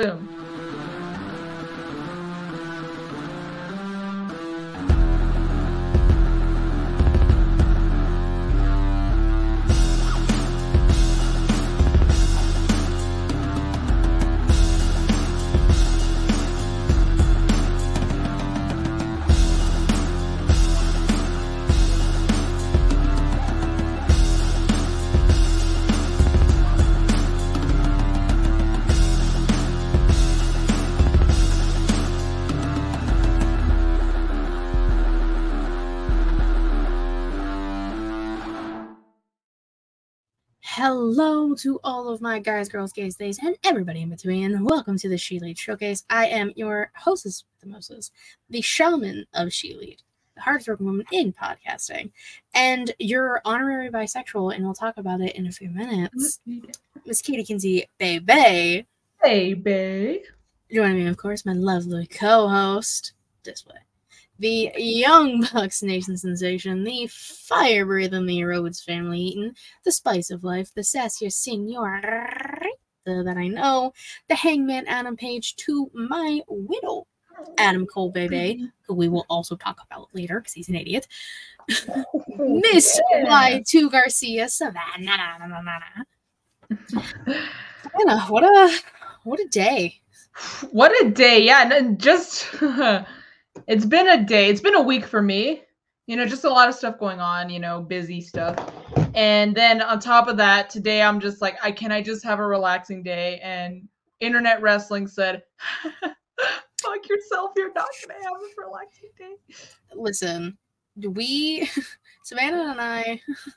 Boom. Hello to all of my guys, girls, gays, theys, and everybody in between. Welcome to the She-Lead Showcase. I am your hostess with the Moses, the shaman of She-Lead, the hardest working woman in podcasting, and your honorary bisexual, and we'll talk about it in a few minutes. Miss Katie Kinsey, baby. Baby. Joining me, of course, my lovely co-host, this way. The Young Bucks Nation sensation, the fire-breathing, the Rhodes family eating, the spice of life, the sassiest senorita that I know, the hangman Adam Page to my widow, Adam Cole, baby, who we will also talk about later because he's an idiot. Miss Y2 Garcia, Savannah. Savannah, what a day. What a day. Yeah, and just... It's been a day. It's been a week for me. You know, just a lot of stuff going on, you know, busy stuff. And then on top of that, today I'm just like, can I just have a relaxing day? And Internet Wrestling said, fuck yourself. You're not going to have a relaxing day. Listen, Savannah and I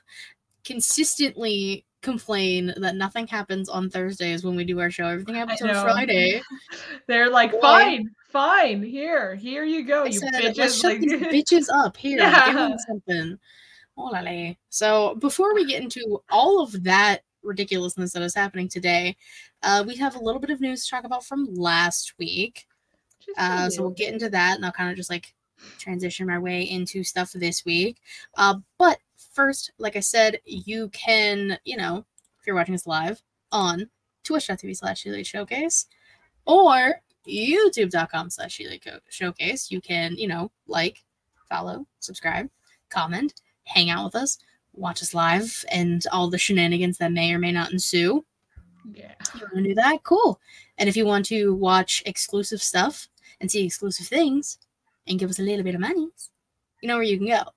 consistently complain that nothing happens on Thursdays when we do our show. Everything happens on Friday. They're like, fine. Here you go. You bitches. Let's shut these bitches up here. Yeah. Give them something. Olale. So before we get into all of that ridiculousness that is happening today, we have a little bit of news to talk about from last week. So we'll get into that, and I'll kind of just like transition my way into stuff this week. But first, like I said, you can, you know, if you're watching us live on twitch.tv/She-Lead Showcase or youtube.com/She-Lead Showcase, you can, you know, like, follow, subscribe, comment, hang out with us, watch us live, and all the shenanigans that may or may not ensue. Yeah. You want to do that? Cool. And if you want to watch exclusive stuff and see exclusive things and give us a little bit of money, you know where you can go.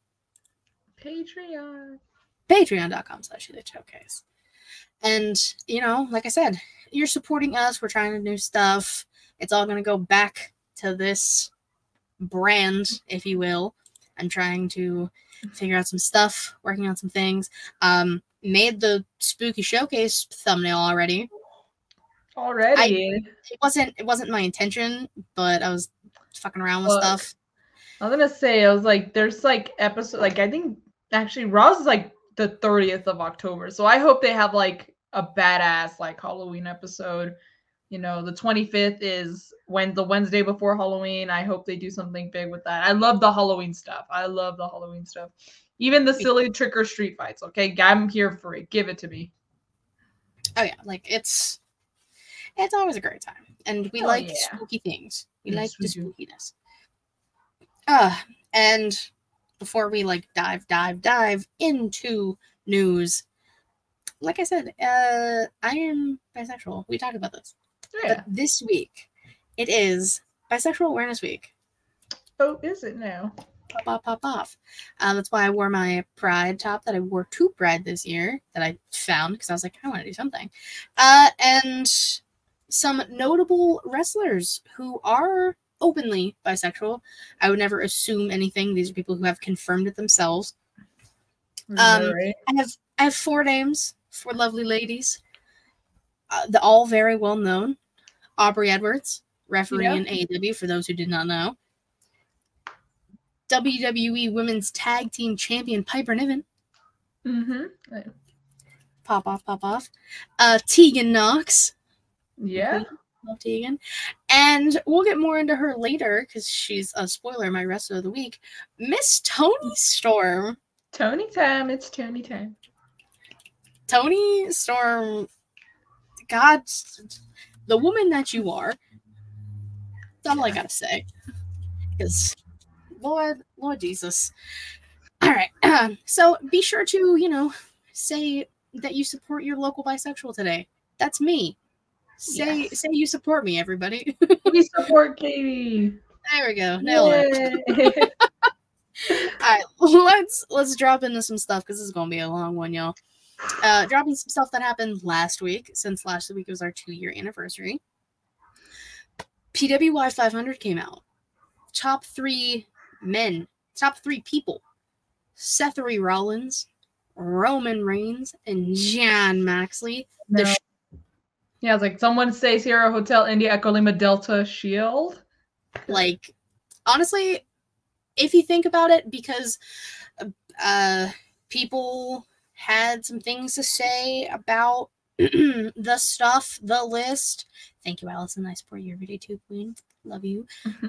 Patreon.com/She-Lead Showcase. And, you know, like I said, you're supporting us. We're trying to do stuff. It's all going to go back to this brand, if you will. I'm trying to figure out some stuff, working on some things. Made the spooky showcase thumbnail already. It wasn't my intention, but I was fucking around with stuff. I was gonna say, I was like, there's like episode, like I think actually Raw's is like the 30th of October, so I hope they have like a badass like Halloween episode. You know, the 25th is the Wednesday before Halloween. I hope they do something big with that. I love the Halloween stuff. Even the silly trick or treat fights. Okay, I'm here for it. Give it to me. Oh yeah, like it's always a great time, and we like spooky things. We like the spookiness. And before we like dive into news, like I said, I am bisexual. We talked about this. Yeah. But this week, it is Bisexual Awareness Week. Oh, is it now? Pop off. That's why I wore my Pride top that I wore to Pride this year that I found because I was like, I want to do something. And some notable wrestlers who are openly bisexual. I would never assume anything. These are people who have confirmed it themselves. Right? I have 4 names, 4 lovely ladies. The all very well known. Aubrey Edwards, referee in AEW, for those who did not know. WWE Women's Tag Team Champion Piper Niven. Mm-hmm. Pop off. Tegan Knox. Yeah. Love Tegan. And we'll get more into her later because she's a spoiler my rest of the week. Miss Toni Storm. Tony time. It's Tony time. Toni Storm. God, the woman that you are. That's all I gotta say. Because, Lord Jesus. All right. So be sure to, say that you support your local bisexual today. That's me. Say you support me, everybody. We support Katie. There we go. Nailed it. All right, let's drop into some stuff because this is gonna be a long one, y'all. Dropping some stuff that happened last week, since last week was our 2-year anniversary. PWI 500 came out. Top 3 people: Seth Rollins, Roman Reigns, and Jon Moxley. Yeah, it's like someone stays here at Hotel India Echo Lima Delta Shield. Like, honestly, if you think about it, because people had some things to say about the list. Thank you, Allison. I support you every day too, Queen. Love you.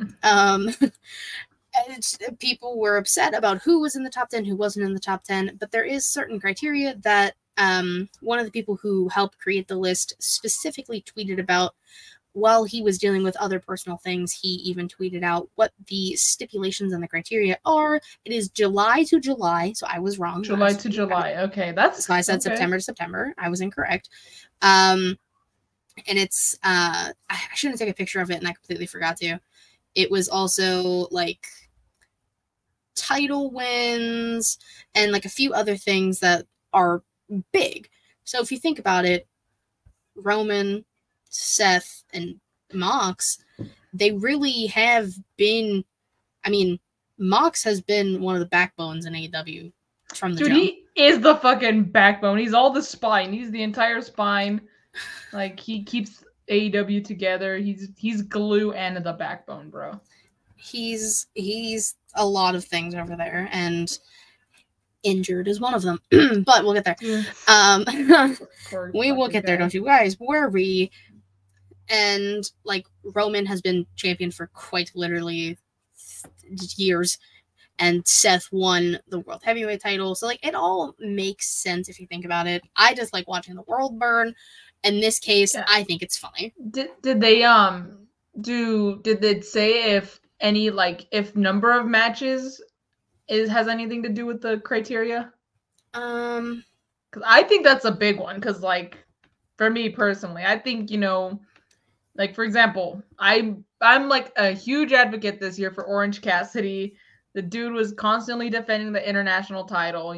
People were upset about who was in the top 10, who wasn't in the top 10, but there is certain criteria that one of the people who helped create the list specifically tweeted about. While he was dealing with other personal things, he even tweeted out what the stipulations and the criteria are. It is July to July, so I was wrong. July to July. Okay, that's so I said okay. September to September. I was incorrect. And it's I shouldn't take a picture of it, and I completely forgot to. It was also like title wins and like a few other things that are big. So if you think about it, Roman, Seth, and Mox, they really have been. I mean, Mox has been one of the backbones in AEW from the jump. He is the fucking backbone. He's all the spine. He's the entire spine. Like, he keeps AEW together. He's glue and the backbone, bro. He's a lot of things over there, and injured is one of them. But we'll get there. We will get there, don't you guys worry. And like, Roman has been champion for quite literally years, and Seth won the world heavyweight title. So like, it all makes sense if you think about it. I just like watching the world burn. In this case, yeah. I think it's funny. Did they did they say if any, like, if number of matches has anything to do with the criteria? Because I think that's a big one. Because like, for me personally, I think, like, for example, I'm like a huge advocate this year for Orange Cassidy. The dude was constantly defending the international title,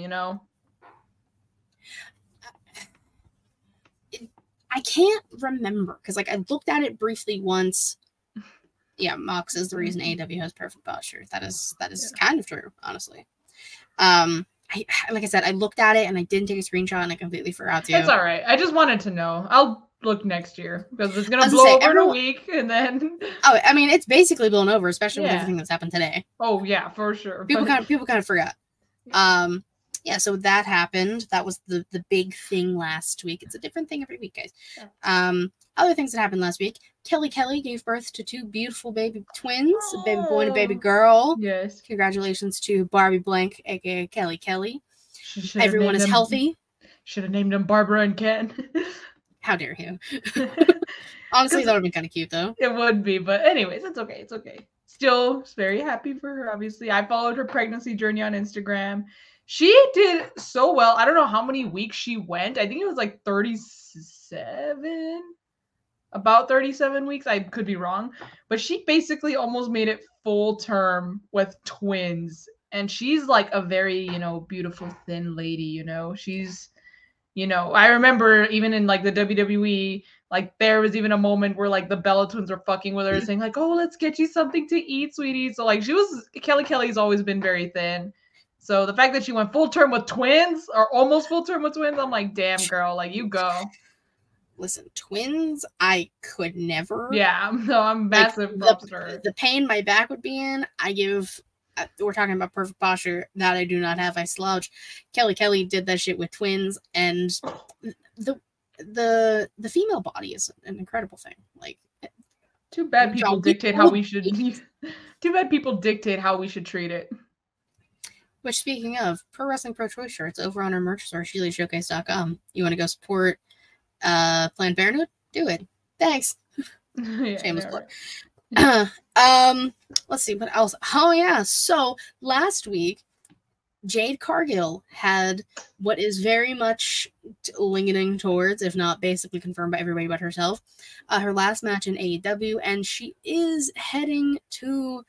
I can't remember because like, I looked at it briefly once. Yeah, Mox is the reason AEW has perfect posture. That is kind of true, honestly. Like I said, I looked at it and I didn't take a screenshot and I completely forgot to. It's all right. I just wanted to know. I'll look next year because it's gonna blow over in a week, and then. Oh, I mean, it's basically blown over, especially with everything that's happened today. Oh yeah, for sure. People kind of forgot. Yeah, so that happened. That was the big thing last week. It's a different thing every week, guys. Yeah. Other things that happened last week. Kelly gave birth to 2 beautiful baby twins, a baby boy and a baby girl. Yes. Congratulations to Barbie Blank, aka Kelly. Everyone is healthy. Should have named them Barbara and Ken. How dare you? Honestly, that would have been kind of cute, though. It would be, but anyways, it's okay. It's okay. Still very happy for her, obviously. I followed her pregnancy journey on Instagram. She did so well. I don't know how many weeks she went. I think it was like 37. About 37 weeks. I could be wrong. But she basically almost made it full term with twins. And she's like a very, beautiful, thin lady, She's, I remember even in like the WWE, like there was even a moment where like the Bella twins were fucking with her saying like, oh, let's get you something to eat, sweetie. So like Kelly's always been very thin. So the fact that she went full term with twins or almost full term with twins, I'm like, damn girl, like you go. Listen, twins, I could never. Yeah, no, I'm massive. Like, the pain my back would be in, we're talking about perfect posture that I do not have. I slouch. Kelly did that shit with twins, and the female body is an incredible thing. Like, too bad people dictate how we should. Too bad people dictate how we should treat it. Which, speaking of, Pro Wrestling Pro Choice shirts over on our merch store, SheilaShowcase.com. You want to go support Planned Parenthood? Do it. Thanks. Shameless plug. Let's see what else. Oh yeah, so last week Jade Cargill had what is very much leaning towards, if not basically confirmed by everybody but herself, her last match in AEW, and she is heading to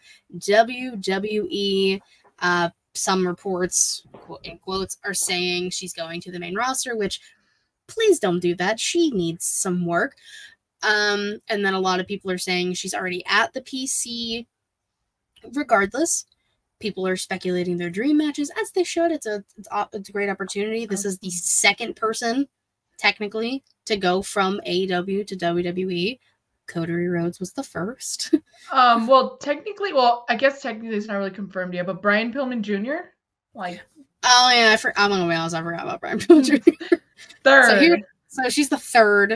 WWE. Some reports, in quotes, are saying she's going to the main roster, which please don't do that. She needs some work. And then a lot of people are saying she's already at the PC. Regardless, people are speculating their dream matches, as they should. It's a great opportunity. This is the second person, technically, to go from AEW to WWE. Cody Rhodes was the first. Well, I guess technically it's not really confirmed yet, but Brian Pillman Jr. Oh yeah, I'm gonna be honest, I forgot about Brian Pillman Jr. Third. So she's the third.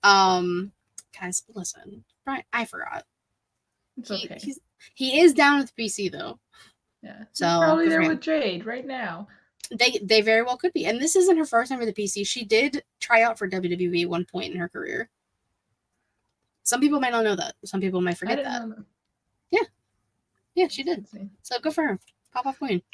Guys, listen, Brian, I forgot. It's okay. He is down at the PC though. Yeah, so he's probably there with Jade right now. They very well could be, and this isn't her first time for the PC. She did try out for WWE at one point in her career. Some people might not know that. Some people might forget that. Yeah, she did. So good for her. Pop off queen.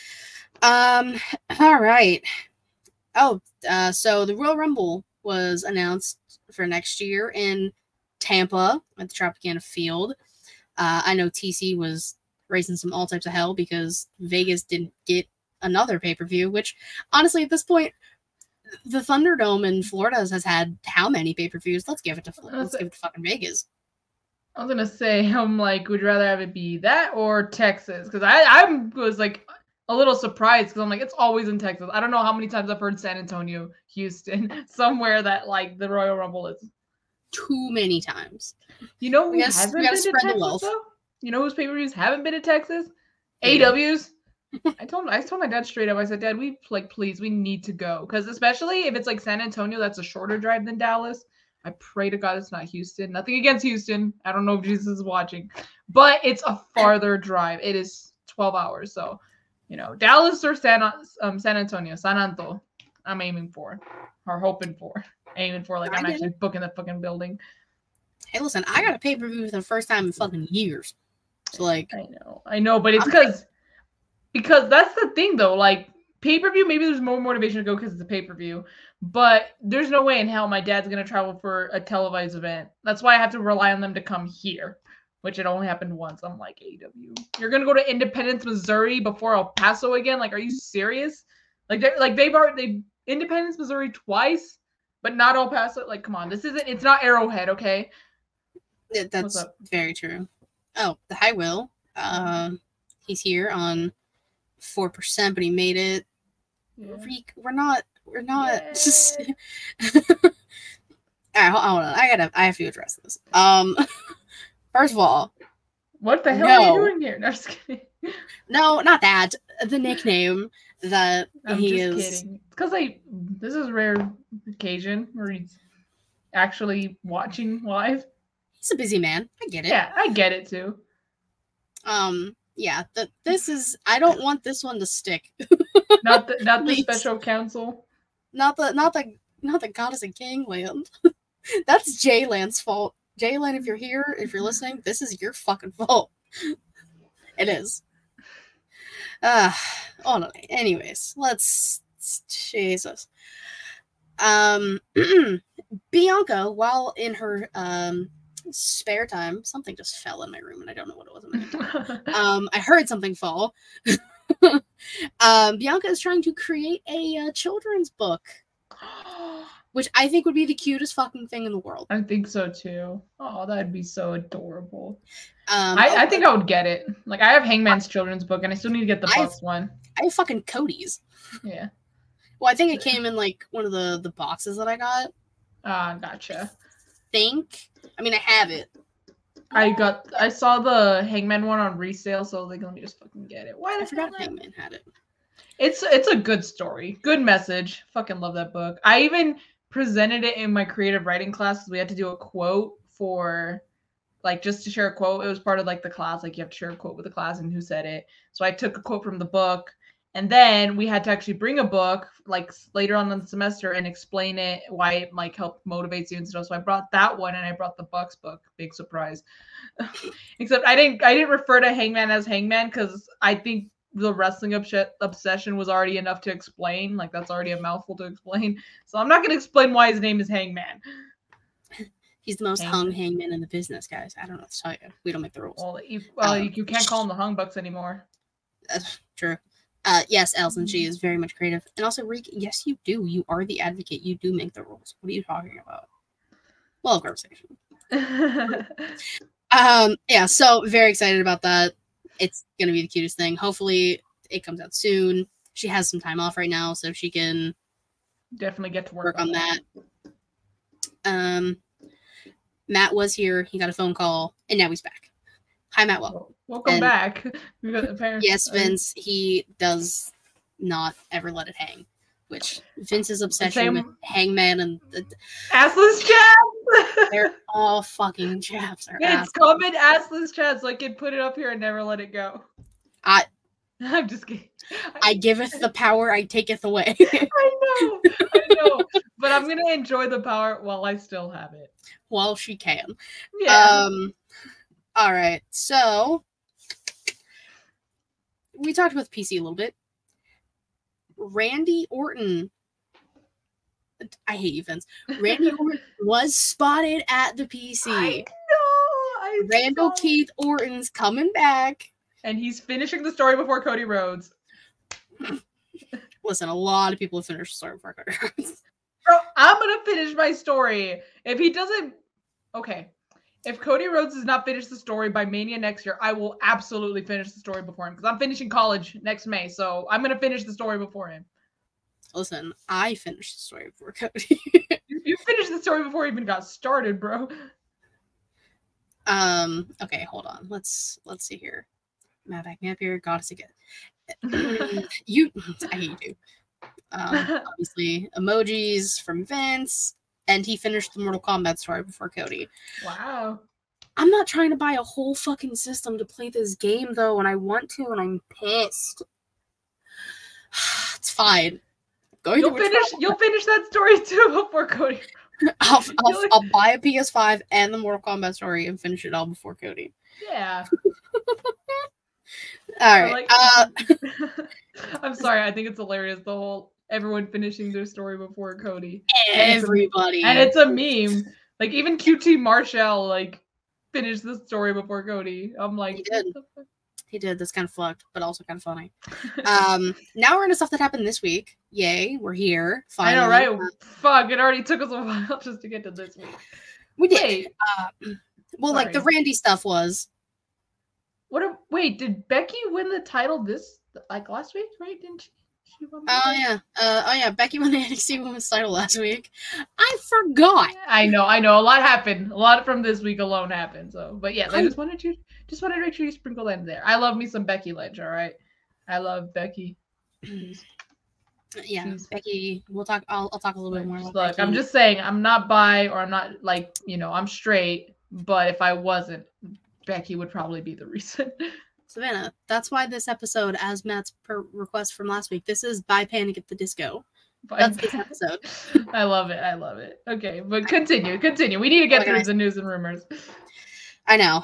All right. Oh, so the Royal Rumble was announced for next year in Tampa at the Tropicana Field. I know TC was raising all types of hell because Vegas didn't get another pay-per-view, which honestly at this point the Thunderdome in Florida has had how many pay-per-views? Let's give it to fucking Vegas. I was gonna say, I'm like, would you rather have it be that or Texas? Because I was like a little surprised because I'm like, it's always in Texas. I don't know how many times I've heard San Antonio, Houston, somewhere that like the Royal Rumble is. Too many times. You know who hasn't been to Texas though? You know whose pay-per-views haven't been to Texas? AEW's. I told my dad straight up. I said, Dad, please, we need to go, because especially if it's like San Antonio, that's a shorter drive than Dallas. I pray to God it's not Houston. Nothing against Houston. I don't know if Jesus is watching, but it's a farther drive. It is 12 hours. So, Dallas or San Antonio, San Anto. I'm aiming for, or hoping for, like I'm actually booking the fucking building. Hey, listen, I got a pay-per-view for the first time in fucking years. So like, I know, but it's because that's the thing though. Like pay-per-view, maybe there's more motivation to go because it's a pay-per-view, but there's no way in hell my dad's gonna travel for a televised event. That's why I have to rely on them to come here, which it only happened once. I'm like, AEW, you're gonna go to Independence, Missouri before El Paso again? Like, are you serious? They've Independence, Missouri twice, but not El Paso. Like, come on, it's not Arrowhead, okay? That's very true. Oh, the High Will. He's here on 4%, but he made it. Yeah. We're not. Yeah. Just... All right, hold on. I have to address this. First of all, what the hell are you doing here? No, just kidding. No, not that. The nickname that he is. Kidding. Because this is a rare occasion where he's actually watching live. He's a busy man. I get it. Yeah, I get it too. Yeah, this is. I don't want this one to stick. not the special counsel. Not the goddess and king land. That's Jayland's fault. Jayland, if you're here, if you're listening, this is your fucking fault. It is. Oh no. Anyways, let's. Jesus. Bianca, while in her spare time, something just fell in my room and I don't know what it was. I heard something fall. Bianca is trying to create a children's book, which I think would be the cutest fucking thing in the world. I think so too. Oh, that'd be so adorable. I think I would get it. Like, I have Hangman's children's book and I still need to get the Bucks one. I have fucking Cody's. Yeah. Well, I think it came in like one of the boxes that I got. Gotcha. I mean, I have it. I saw the Hangman one on resale, so like, let me just fucking get it. Why? I forgot Hangman had it. It's a good story, good message. Fucking love that book. I even presented it in my creative writing class. We had to do a quote for, like, just to share a quote. It was part of like the class, like you have to share a quote with the class and who said it. So I took a quote from the book, And then we had to actually bring a book like later on in the semester and explain it, why it like helped motivate students and stuff. So I brought that one and I brought the Bucks book. Big surprise. Except I didn't refer to Hangman as Hangman because I think the wrestling obsession was already enough to explain. Like that's already a mouthful to explain. So I'm not going to explain why his name is Hangman. He's the most hung hangman in the business, guys. I don't know what to tell you. We don't make the rules. Well, you can't call him the Hung Bucks anymore. That's true. Yes, Elson, she is very much creative. And also, Reek, yes, you do. You are the advocate. You do make the rules. What are you talking about? Well, conversation. Yeah, so very excited about that. It's going to be the cutest thing. Hopefully, it comes out soon. She has some time off right now, so she can definitely get to work on that. Matt was here. He got a phone call, and now he's back. Hi, Matt. Welcome back. Yes, Vince, he does not ever let it hang, which Vince's obsession with Hangman and assless chaps. They're all fucking chaps. It's coming assless chaps. So I can put it up here and never let it go. I'm just kidding. I giveth the power, I taketh away. I know. But I'm gonna enjoy the power while I still have it. While she can. Yeah. All right, so we talked about the PC a little bit. Randy Orton. I hate you, Vince. Randy Orton was spotted at the PC. I know. Randall Keith Orton's coming back. And he's finishing the story before Cody Rhodes. Listen, a lot of people have finished the story before Cody Rhodes. Bro, I'm going to finish my story. If he doesn't... Okay. If Cody Rhodes does not finish the story by Mania next year, I will absolutely finish the story before him. Because I'm finishing college next May. So I'm going to finish the story before him. Listen, I finished the story before Cody. You finished the story before he even got started, bro. Okay, hold on. Let's see here. Matt, back me up here. Goddess again. I hate you. Obviously, emojis from Vince, and he finished the Mortal Kombat story before Cody. Wow. I'm not trying to buy a whole fucking system to play this game, though, and I want to, and I'm pissed. It's fine. You'll finish that story too before Cody. I'll buy a PS5 and the Mortal Kombat story and finish it all before Cody. Yeah. All right. I'm sorry. I think it's hilarious. The whole everyone finishing their story before Cody. Everybody. And it's a meme. Like even QT Marshall like finished the story before Cody. I'm like, he did. That's kind of fucked, but also kind of funny. Now we're into stuff that happened this week. Yay, we're here. Finally. I know, right? Fuck, it already took us a while just to get to this week. We did. Well, sorry. Like the Randy stuff was. Wait, did Becky win the title last week, right? Didn't she? Yeah. Becky won the NXT Women's title last week. I forgot. I know. A lot happened. A lot from this week alone happened. So, but yeah, I just wanted to make sure you sprinkle that in there. I love me some Becky Lynch. All right, I love Becky. Yeah, Becky. We'll talk. I'll talk a little bit more. Look, Becky. I'm just saying, I'm not bi or I'm not like I'm straight. But if I wasn't, Becky would probably be the reason. Savannah, that's why this episode, as Matt's request from last week, this is by Panic at the Disco. That's this episode. I love it. Okay, but continue. We need to get through the news and rumors. I know.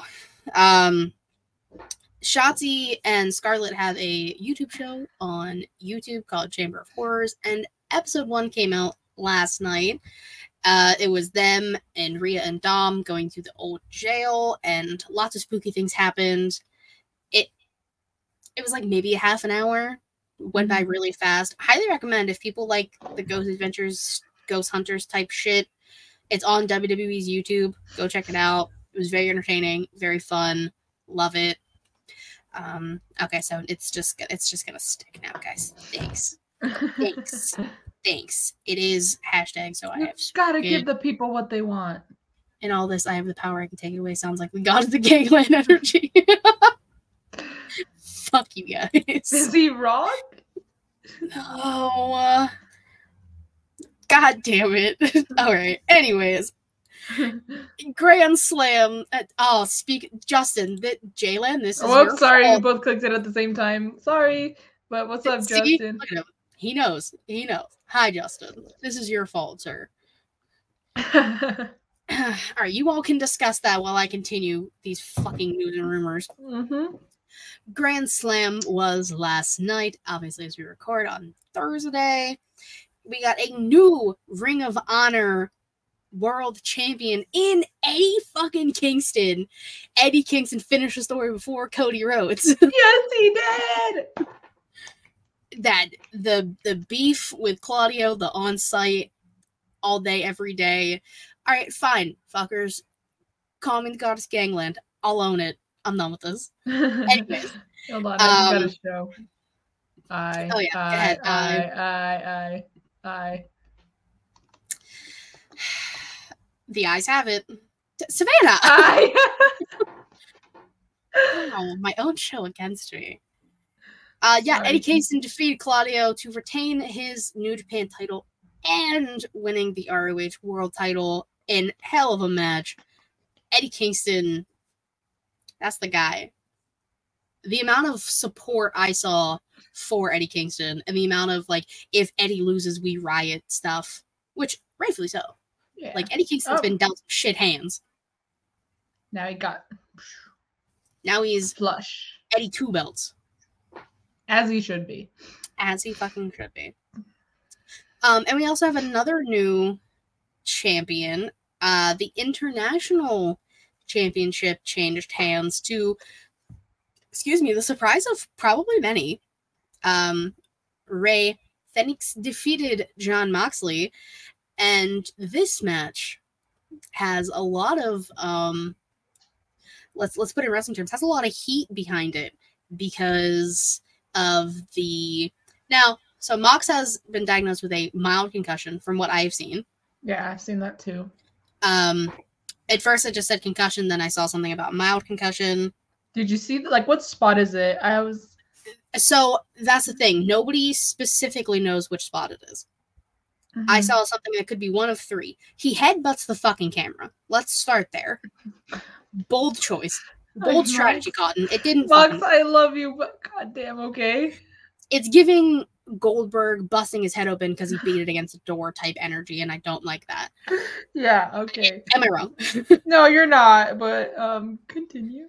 Shotzi and Scarlett have a YouTube show on YouTube called Chamber of Horrors, and episode 1 came out last night. It was them and Rhea and Dom going to the old jail, and lots of spooky things happened. It was like maybe a half an hour. Went by really fast. Highly recommend if people like the Ghost Adventures, Ghost Hunters type shit. It's on WWE's YouTube. Go check it out. It was very entertaining, very fun. Love it. Okay, so it's just gonna stick now, guys. Thanks. It is hashtag. So I have gotta give the people what they want. In all this, I have the power. I can take it away. Sounds like we got the gangland energy. Fuck you guys. Is he wrong? No. God damn it. All right. Anyways. Grand Slam. Justin, Jalen, this is your sorry. fault. We both clicked it at the same time. Sorry. But what's up, See? Justin? Look at him. He knows. He knows. Hi, Justin. This is your fault, sir. All right, you all can discuss that while I continue these fucking news and rumors. Mm-hmm. Grand Slam was last night, obviously, as we record on Thursday. We got a new Ring of Honor world champion in Eddie fucking Kingston. Eddie Kingston finished the story before Cody Rhodes. Yes, he did. That the beef with Claudio, the on-site, all day, every day. All right, fine, fuckers. Call me the Goddess Gangland. I'll own it. I'm done with this. Anyways. Hold on, I got a show. Oh yeah, go ahead. I. The eyes have it. Savannah! Oh, my own show against me. Yeah, Eddie Kingston defeated Claudio to retain his New Japan title and winning the ROH World title in hell of a match. Eddie Kingston, that's the guy. The amount of support I saw for Eddie Kingston and the amount of, like, if Eddie loses, we riot stuff, which rightfully so. Yeah. Like, Eddie Kingston's been dealt shit hands. Now he's flush. Eddie 2 belts. As he should be. As he fucking should be. And we also have another new champion. The International Championship changed hands to, the surprise of probably many. Rey Fenix defeated Jon Moxley, and this match has a lot of let's put it in wrestling terms, has a lot of heat behind it because of so Mox has been diagnosed with a mild concussion from what I've seen. Yeah, I've seen that too. At first I just said concussion, then I saw something about mild concussion. Did you see, like, what spot is it? So that's the thing. Nobody specifically knows which spot it is. Mm-hmm. I saw something that could be one of three. He headbutts the fucking camera. Let's start there. Bold choice. Bold strategy, Cotton. It didn't. Mox, I love you, but goddamn, okay. It's giving Goldberg busting his head open because he beat it against a door type energy, and I don't like that. Yeah, okay. Am I wrong? No, you're not, but continue.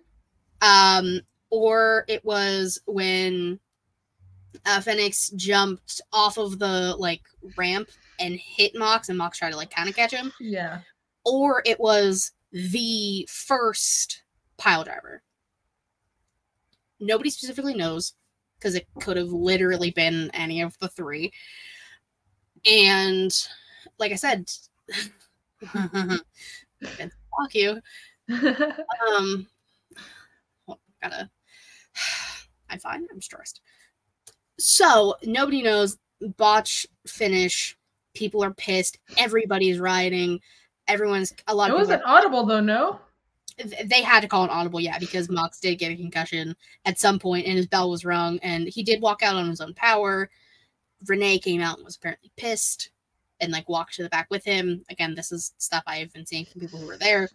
Or it was when Fenix jumped off of the, like, ramp and hit Mox, and Mox tried to, like, kind of catch him. Yeah. Or it was the first pile driver. Nobody specifically knows, because it could have literally been any of the three. And, like I said, fuck you. I'm fine. I'm stressed. So, nobody knows. Botch finish. People are pissed. Everybody's rioting. It wasn't audible, though, no? They had to call an audible, yeah, because Mox did get a concussion at some point, and his bell was rung, and he did walk out on his own power. Renee came out and was apparently pissed and, like, walked to the back with him. Again, this is stuff I've been seeing from people who were there.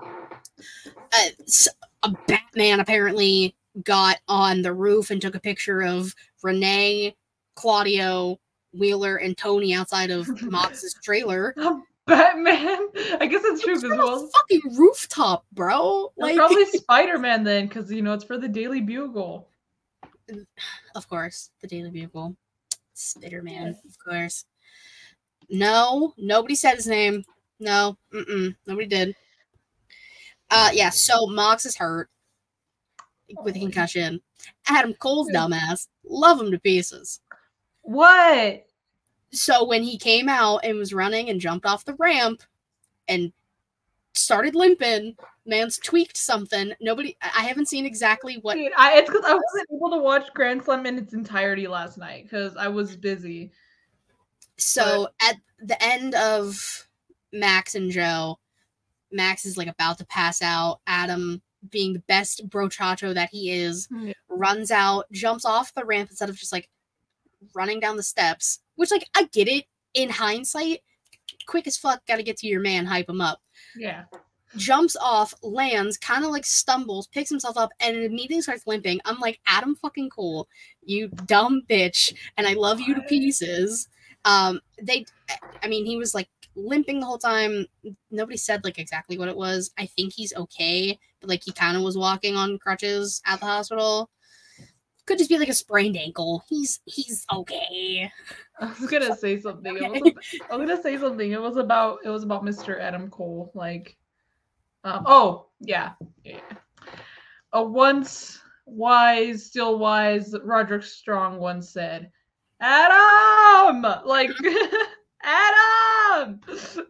A Batman apparently got on the roof and took a picture of Renee, Claudio, Wheeler, and Tony outside of Mox's trailer. Batman? I guess that's true as well. Fucking rooftop, bro. Like, probably Spider-Man then, because, it's for the Daily Bugle. Of course, the Daily Bugle. Spider-Man, of course. No, nobody said his name. No, nobody did. Yeah, so Mox is hurt with a concussion. Adam Cole's dumbass. Love him to pieces. What? So when he came out and was running and jumped off the ramp and started limping, man's tweaked something. I haven't seen exactly what. Dude, it's because I wasn't able to watch Grand Slam in its entirety last night because I was busy. So at the end of Max and Joe, Max is, like, about to pass out. Adam, being the best brochacho that he is, runs out, jumps off the ramp instead of just, like, running down the steps. Which, like, I get it. In hindsight, quick as fuck, gotta get to your man, hype him up. Yeah. jumps off, lands, kind of like stumbles, picks himself up, and immediately starts limping. I'm like, Adam fucking Cole, you dumb bitch, and I love you to pieces. I mean, he was like limping the whole time. Nobody said like exactly what it was. I think he's okay, but like he kind of was walking on crutches at the hospital. Could just be like a sprained ankle. He's okay. I was gonna say something. Okay. I was gonna say something. It was about Mr. Adam Cole. Like, oh yeah. A once wise, still wise Roderick Strong once said, "Adam, like Adam."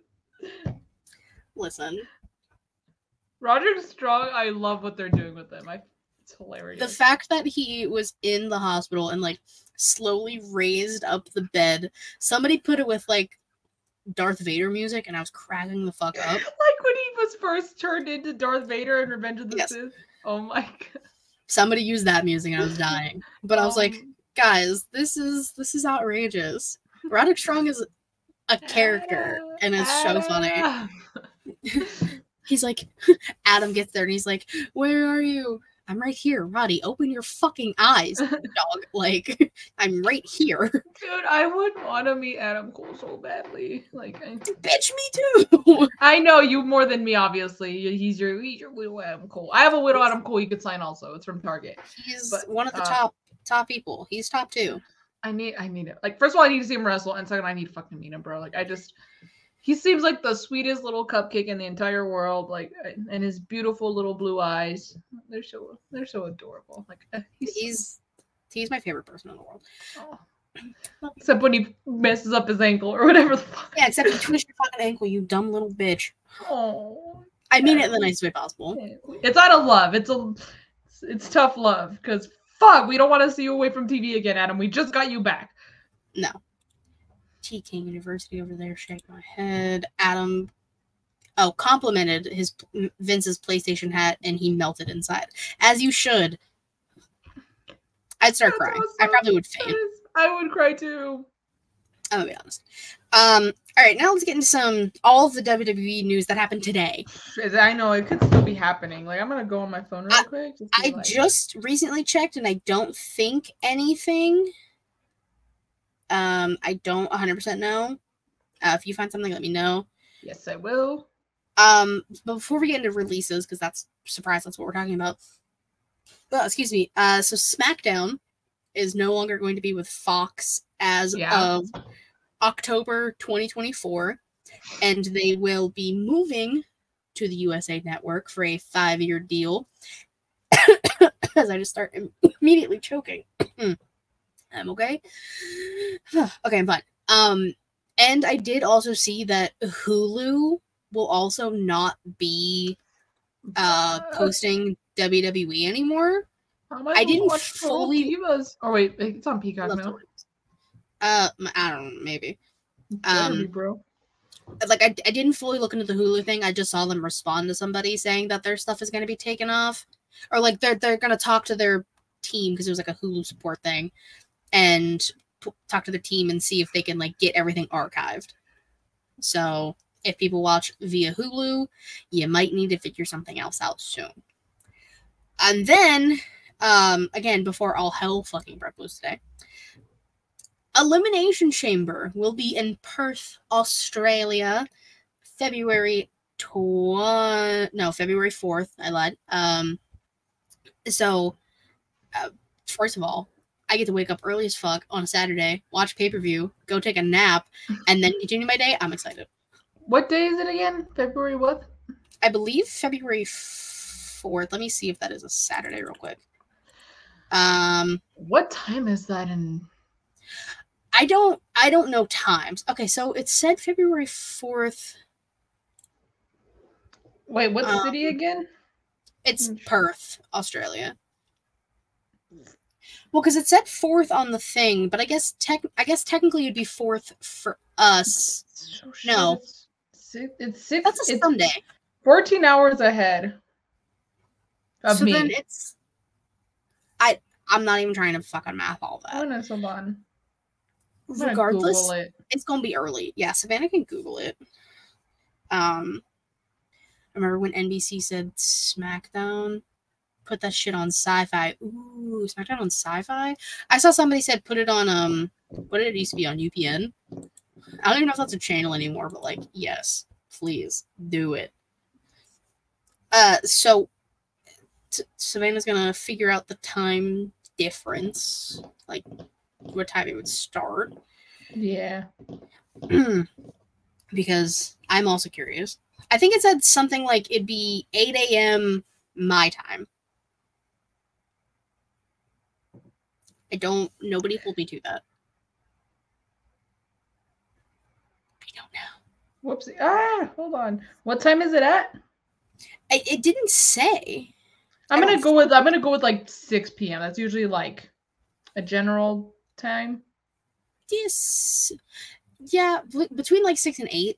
Listen, Roderick Strong. I love what they're doing with him. It's hilarious. The fact that he was in the hospital and like slowly raised up the bed. Somebody put it with like Darth Vader music, and I was cracking the fuck up. Like when he was first turned into Darth Vader in Revenge of the Sith. Oh my god! Somebody used that music, and I was dying. But I was like, guys, this is outrageous. Roderick Strong is a character, and it's so funny. He's like, Adam gets there, and he's like, "Where are you?" I'm right here, Roddy. Open your fucking eyes, dog. Like, I'm right here. Dude, I would want to meet Adam Cole so badly. Like, bitch, me too. I know you more than me, obviously. He's your Widow Adam Cole. I have a Widow Adam Cole you could sign also. It's from Target. He's one of the top people. He's top 2. I need it. Like, first of all, I need to see him wrestle, and second, I need to fucking meet him, bro. Like, he seems like the sweetest little cupcake in the entire world. Like, and his beautiful little blue eyes. They're so adorable. Like, he's my favorite person in the world. Oh. Except when he messes up his ankle or whatever the fuck. Yeah, except you twist your fucking ankle, you dumb little bitch. Oh. I mean it in the nicest way possible. It's out of love. It's tough love because fuck, we don't want to see you away from TV again, Adam. We just got you back. No. T King University over there, shake my head. Adam complimented Vince's PlayStation hat, and he melted inside. As you should. I'd start crying. Awesome. I probably would faint. I would cry too. I'm gonna be honest. All right, now let's get into all of the WWE news that happened today. I know it could still be happening. Like, I'm gonna go on my phone real quick. Just recently checked, and I don't think anything. I don't 100% know. If you find something, let me know. Yes, I will. But before we get into releases, because that's what we're talking about. Excuse me. So SmackDown is no longer going to be with Fox as of October 2024, and they will be moving to the USA Network for a 5-year deal. As I just start immediately choking. I'm okay. Okay, I'm fine. And I did also see that Hulu will also not be posting WWE anymore. I didn't fully. Divas? Oh wait, it's on Peacock now. I don't know, maybe. Bro. Like I didn't fully look into the Hulu thing. I just saw them respond to somebody saying that their stuff is going to be taken off, or like they're going to talk to their team because it was like a Hulu support thing, and talk to the team and see if they can like get everything archived. So if people watch via Hulu, you might need to figure something else out soon. And then, again, before all hell fucking broke loose today, Elimination Chamber will be in Perth, Australia, February 4th. I lied. So, first of all, I get to wake up early as fuck on a Saturday, watch pay-per-view, go take a nap, and then continue my day. I'm excited. What day is it again? February what? I believe February 4th. Let me see if that is a Saturday real quick. What time is that in? I don't know times. Okay, so it said February 4th. Wait, what city again? It's Perth, Australia. Well, because it said 4th on the thing, but I guess technically it'd be 4th for us. No. It's 6. That's a Sunday. 14 hours ahead of me. So then it's... I'm not even trying to fucking math all that. Oh, no, hold on. Regardless, it's going to be early. Yeah, Savannah can Google it. remember when NBC said SmackDown? Put that shit on Sci-Fi. Ooh, SmackDown on Sci-Fi? I saw somebody said put it on, what did it used to be on, UPN? I don't even know if that's a channel anymore, but like, yes, please do it. So Savannah's gonna figure out the time difference, like what time it would start. Yeah. Because I'm also curious. I think it said something like it'd be 8 a.m. my time. Nobody hold me to that. I don't know. Whoopsie. Hold on. What time is it at? It didn't say. I'm gonna go with like 6 p.m. That's usually like a general time. Yes. Yeah, between like 6 and 8.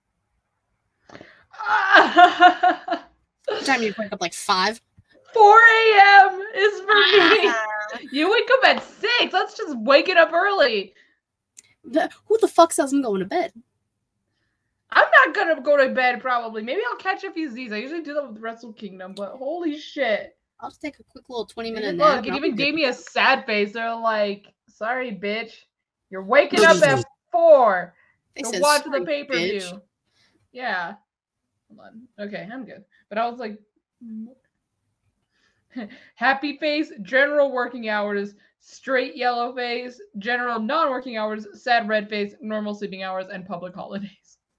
What time do you wake up? Like 5? 4 a.m. is for me. You wake up at 6. Let's just wake it up early. Who the fuck says I'm going to bed? I'm not gonna go to bed probably. Maybe I'll catch a few Z's. I usually do that with Wrestle Kingdom, but holy shit. I'll just take a quick little 20-minute nap. Look, it even gave me a sad face. They're like, sorry, bitch. You're waking up at 4 to watch the pay-per-view. Yeah. Hold on. Okay, I'm good. But I was like, happy face, general working hours, straight yellow face, general non-working hours, sad red face, normal sleeping hours, and public holidays.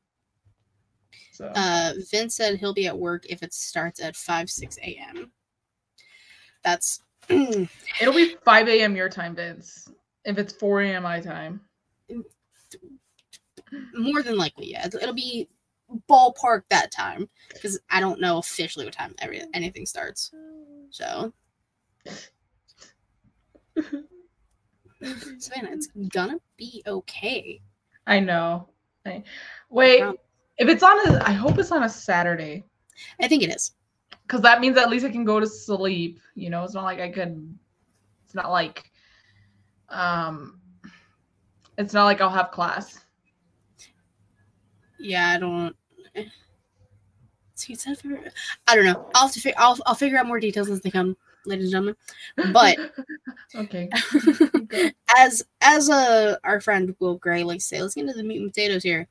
So Vince said he'll be at work if it starts at 6 a.m. That's it'll be 5 a.m. your time, Vince. If it's 4 a.m. my time. More than likely, yeah. It'll be ballpark that time because I don't know officially what time anything starts. So Savannah, it's gonna be okay. I know. Wait, if it's on I hope it's on a Saturday. I think it is. Because that means at least I can go to sleep. You know, it's not like it's not like I'll have class. Yeah, I don't. I don't know. I'll figure out more details as they come, ladies and gentlemen. But okay. as our friend Will Gray likes to say, let's get into the meat and potatoes here.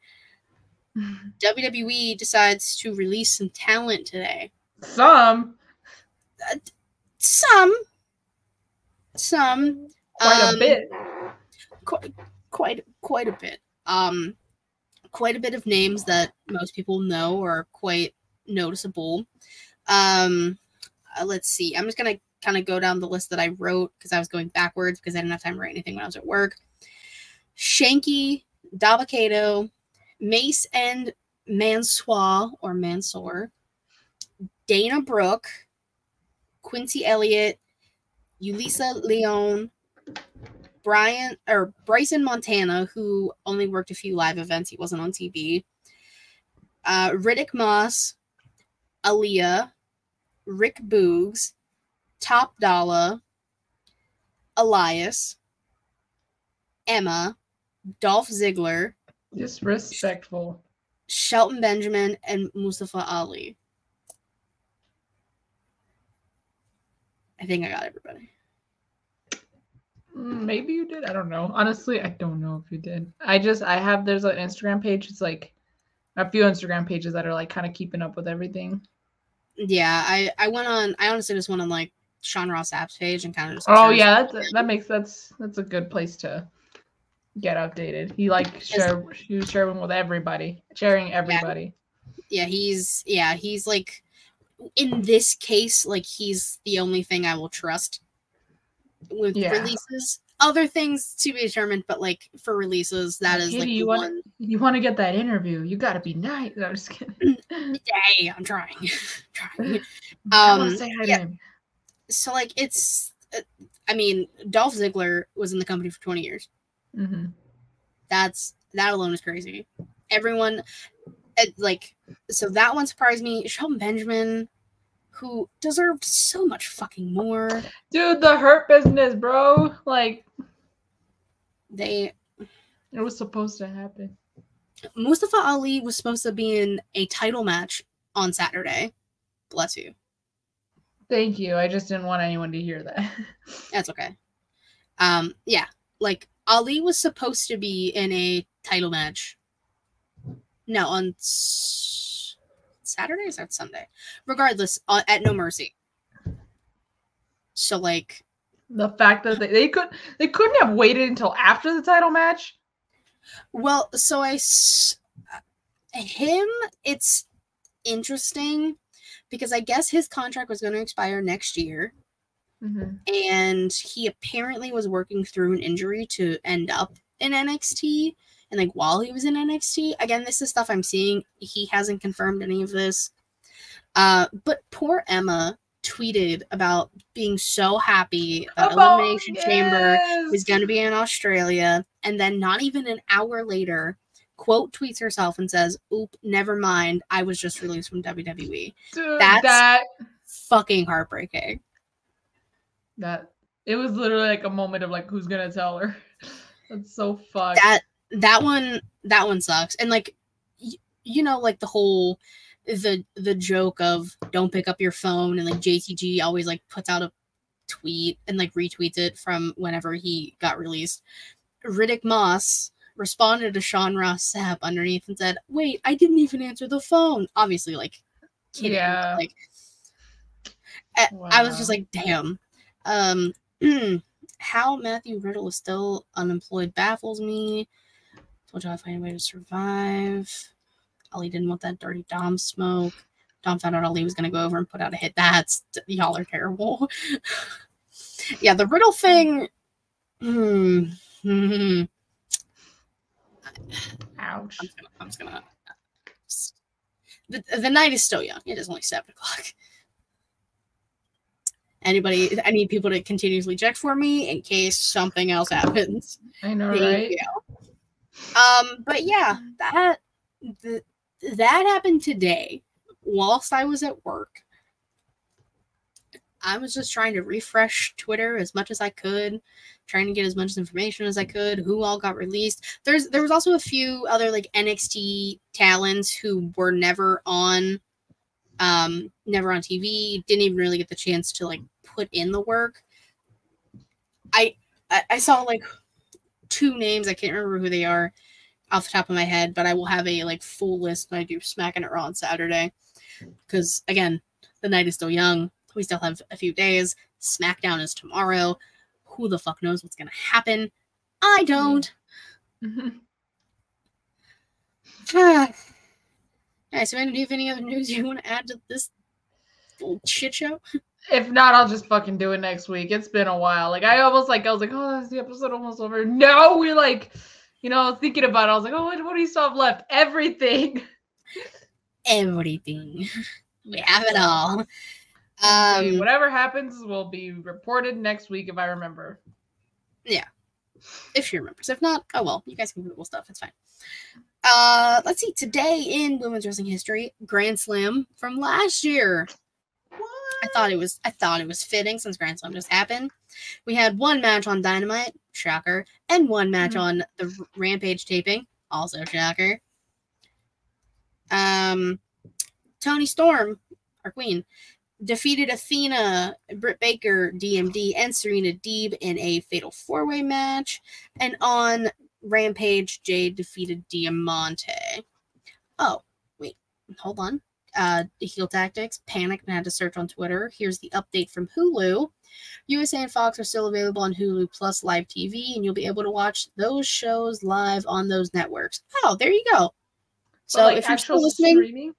WWE decides to release some talent today. Some. Quite a bit. Quite a bit. Quite a bit of names that most people know are quite noticeable. Let's see. I'm just gonna kind of go down the list that I wrote because I was going backwards because I didn't have time to write anything when I was at work. Shanky, Dabba-Kato, Mace and Mansoor, Dana Brooke, Quincy Elliott, Yulisa Leon, Bryson Montana, who only worked a few live events. He wasn't on TV. Riddick Moss, Aaliyah, Rick Boogs, Top Dollar, Elias, Emma, Dolph Ziggler. Disrespectful. Shelton Benjamin, and Mustafa Ali. I think I got everybody. Maybe you did. I don't know. Honestly, I don't know if you did. there's an Instagram page. It's like a few Instagram pages that are like kind of keeping up with everything. Yeah, I went on. I honestly just went on like Sean Ross Sapp's page and kind of just. Oh yeah, that's a good place to get updated. He was sharing with everybody, sharing everybody. Yeah, he's like in this case, like he's the only thing I will trust with releases. Other things to be determined, but like for releases, that is like you want to get that interview. You got to be nice. I'm just kidding. Hey, I'm trying. I want to say hi to him. So like it's, I mean, Dolph Ziggler was in the company for 20 years. Mm-hmm. That alone is crazy. Everyone, so that one surprised me. Shelton Benjamin, who deserved so much fucking more. Dude, the Hurt Business, bro. Like, it was supposed to happen. Mustafa Ali was supposed to be in a title match on Saturday. Bless you. Thank you. I just didn't want anyone to hear that. That's okay. Yeah, like Ali was supposed to be in a title match. No, on Saturday, or is that Sunday? Regardless, at No Mercy. So like, the fact that they couldn't have waited until after the title match. Well, so it's interesting because I guess his contract was going to expire next year. Mm-hmm. And he apparently was working through an injury to end up in NXT. And like while he was in NXT, again, this is stuff I'm seeing. He hasn't confirmed any of this. But poor Emma tweeted about being so happy that Elimination Chamber was going to be in Australia. And then not even an hour later, quote tweets herself and says, "Oop, never mind. I was just released from WWE." Dude, That's fucking heartbreaking. That it was literally like a moment of like, who's gonna tell her? That's so fucked. That one sucks. And like, you know, like the whole the joke of don't pick up your phone, and like JTG always like puts out a tweet and like retweets it from whenever he got released. Riddick Moss responded to Sean Ross Sapp underneath and said, "Wait, I didn't even answer the phone." Obviously, like kidding. Yeah. Like I was just like, damn. How Matthew Riddle is still unemployed baffles me. Told you I'll find a way to survive. Ali didn't want that dirty Dom smoke. Dom found out Ali was going to go over and put out a hit. Y'all are terrible. Yeah, the Riddle thing. Ouch. I'm just gonna. The night is still young. It is only 7 o'clock. I need people to continuously check for me in case something else happens. I know, right? But yeah, that happened today whilst I was at work. I was just trying to refresh Twitter as much as I could, trying to get as much information as I could, who all got released. There was also a few other like NXT talents who were never on TV, didn't even really get the chance to like put in the work. I saw like 2 names. I can't remember who they are off the top of my head, but I will have a like full list when I do Smacking It Raw on Saturday. Because again, the night is still young. We still have a few days. SmackDown is tomorrow. Who the fuck knows what's gonna happen? I don't. Alright, so do you have any other news you want to add to this little shit show? If not, I'll just fucking do it next week. It's been a while. Like I was like, oh, is the episode almost over? No, we're like, thinking about it. I was like, oh, what do you still have left? Everything. Everything. We have it all. Whatever happens will be reported next week if I remember. Yeah. If she remembers. If not, oh well. You guys can Google stuff. It's fine. Let's see. Today in women's wrestling history, Grand Slam from last year. What? I thought it was fitting since Grand Slam just happened. We had 1 match on Dynamite, shocker, and 1 match on the Rampage taping, also shocker. Toni Storm, our queen, defeated Athena, Britt Baker, DMD, and Serena Deeb in a fatal 4-way match. And on Rampage, Jade defeated Diamante. Oh, wait, hold on. Heel Tactics panicked and had to search on Twitter. Here's the update from Hulu. USA and Fox are still available on Hulu Plus Live TV, and you'll be able to watch those shows live on those networks. Oh, there you go. So like, if you're still listening, streaming?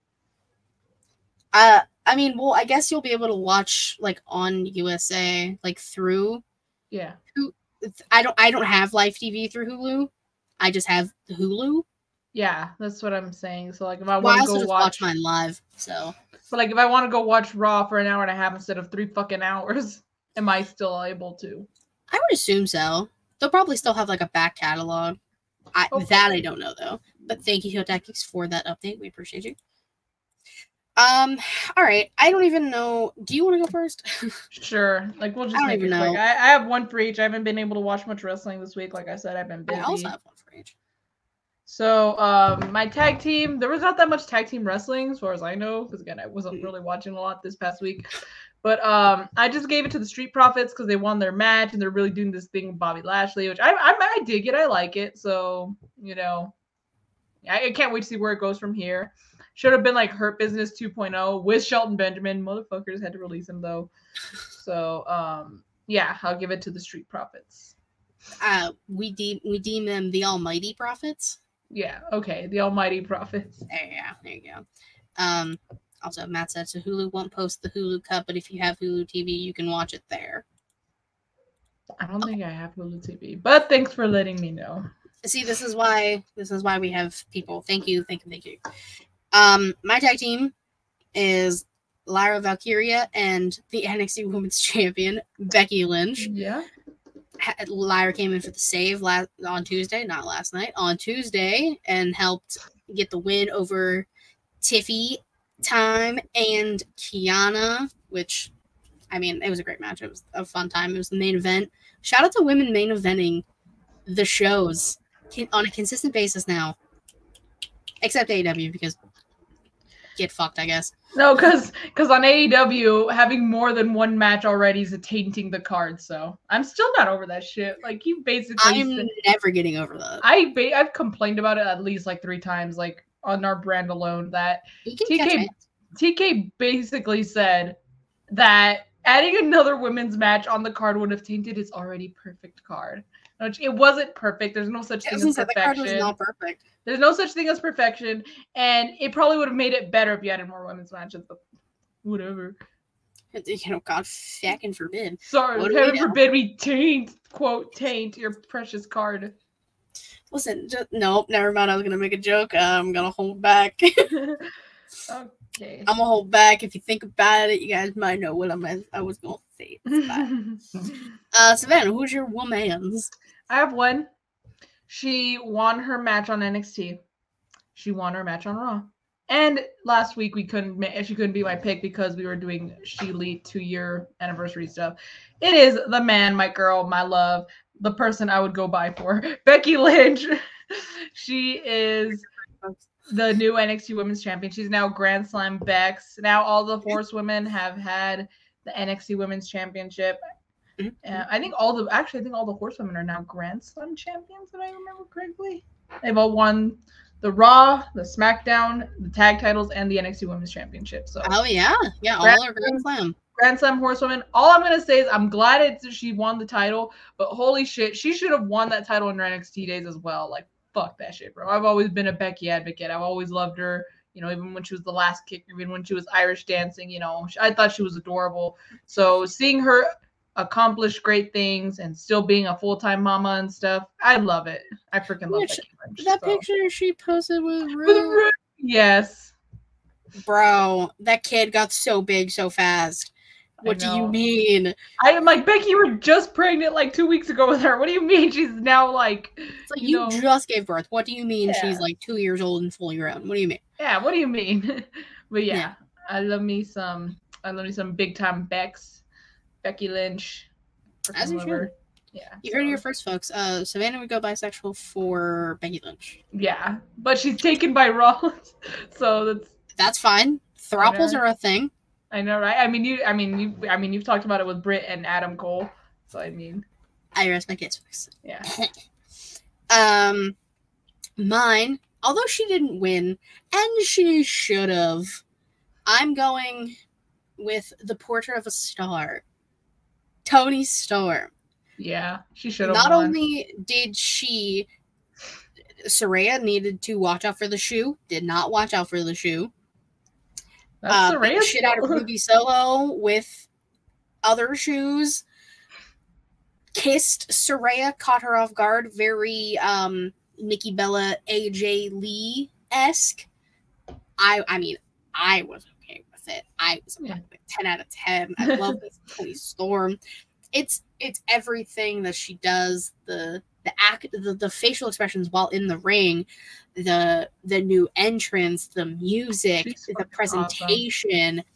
I mean, well, I guess you'll be able to watch like on USA, like through. Yeah. I don't have live TV through Hulu. I just have Hulu. Yeah, that's what I'm saying. So like, if I want to go watch mine live, so. But like, if I want to go watch Raw for an hour and a half instead of 3 fucking hours, am I still able to? I would assume so. They'll probably still have like a back catalog. That I don't know though. But thank you, Heel Tactics, for that update. We appreciate you. All right. I don't even know. Do you want to go first? Sure. Like, we'll just make it quick. I have 1 for each. I haven't been able to watch much wrestling this week. Like I said, I've been busy. I also have 1 for each. So my tag team, there was not that much tag team wrestling as far as I know, because again I wasn't really watching a lot this past week. But I just gave it to the Street Profits because they won their match and they're really doing this thing with Bobby Lashley, which I dig it. I like it. So, I can't wait to see where it goes from here. Should have been like Hurt Business 2.0 with Shelton Benjamin. Motherfuckers had to release him though. So yeah, I'll give it to the Street Profits. We deem them the Almighty Profits. Yeah, okay, the Almighty Profits. There you go. Also, Matt said, so Hulu won't post the Hulu Cup, but if you have Hulu TV, you can watch it there. I don't think I have Hulu TV, but thanks for letting me know. See, this is why we have people. Thank you. My tag team is Lyra Valkyria and the NXT Women's Champion, Becky Lynch. Yeah. Lyra came in for the save on Tuesday, not last night, on Tuesday, and helped get the win over Tiffy Time and Kiana, which, I mean, it was a great match. It was a fun time. It was the main event. Shout out to women main eventing the shows on a consistent basis now. Except AEW, because get fucked, I guess. No, because on AEW, having more than one match already is tainting the card, so I'm still not over that shit. Like, you basically... I'm never getting over that. I've complained about it at least, like, 3 times, like, on our brand alone, that TK basically said that adding another women's match on the card would have tainted its already perfect card. Which it wasn't perfect. There's no such thing as perfection. The card was not perfect. There's no such thing as perfection, and it probably would have made it better if you added more women's matches, but whatever. God fucking forbid. Sorry, heaven forbid we taint your precious card. Listen, nope, never mind. I was gonna make a joke. I'm gonna hold back. Okay. I'm gonna hold back. If you think about it, you guys might know what I was gonna say. Savannah, who's your woman's? I have one. She won her match on NXT. She won her match on Raw. And last week she couldn't be my pick because we were doing She-Elite 2-year anniversary stuff. It is the man, my girl, my love, the person I would go by for, Becky Lynch. She is the new NXT Women's Champion. She's now Grand Slam Bex. Now all the horsewomen have had the NXT Women's Championship. I think all the horsewomen are now Grand Slam champions, if I remember correctly. They've all won the Raw, the SmackDown, the tag titles, and the NXT Women's Championship. So all are Grand Slam. Grand Slam horsewomen. All I'm gonna say is I'm glad she won the title, but holy shit, she should have won that title in her NXT days as well. Like, fuck that shit, bro. I've always been a Becky advocate. I've always loved her. Even when she was the last kick, even when she was Irish dancing, I thought she was adorable. So seeing her accomplish great things and still being a full-time mama and stuff, I love it. I freaking love Becky Lynch. That picture she posted with Rude. Yes. Bro, that kid got so big so fast. What do you mean? I am like, Becky, you were just pregnant like 2 weeks ago with her. What do you mean she's now like... It's like you just gave birth. What do you mean she's like 2 years old and fully grown? What do you mean? Yeah, what do you mean? But yeah, I love me some big time Becky Lynch. As you should. Yeah. You heard it here first, folks. Savannah would go bisexual for Becky Lynch. Yeah, but she's taken by Rollins, so that's fine. Throuples are a thing. I know, right? You've talked about it with Britt and Adam Cole, so I rest my case, folks. Yeah. Mine, although she didn't win, and she should have, I'm going with the Portrait of a Star, Toni Storm. Yeah, she should have. Not only did Saraya needed to watch out for the shoe, did not watch out for the shoe. That's Saraya's shit out of Ruby Solo with other shoes. Kissed Saraya, caught her off guard. Very Nikki Bella, AJ Lee-esque. I was okay with it. I was like 10 out of 10. I love this Toni Storm. It's everything that she does. The facial expressions while in the ring, the new entrance, the music, the presentation. Awesome.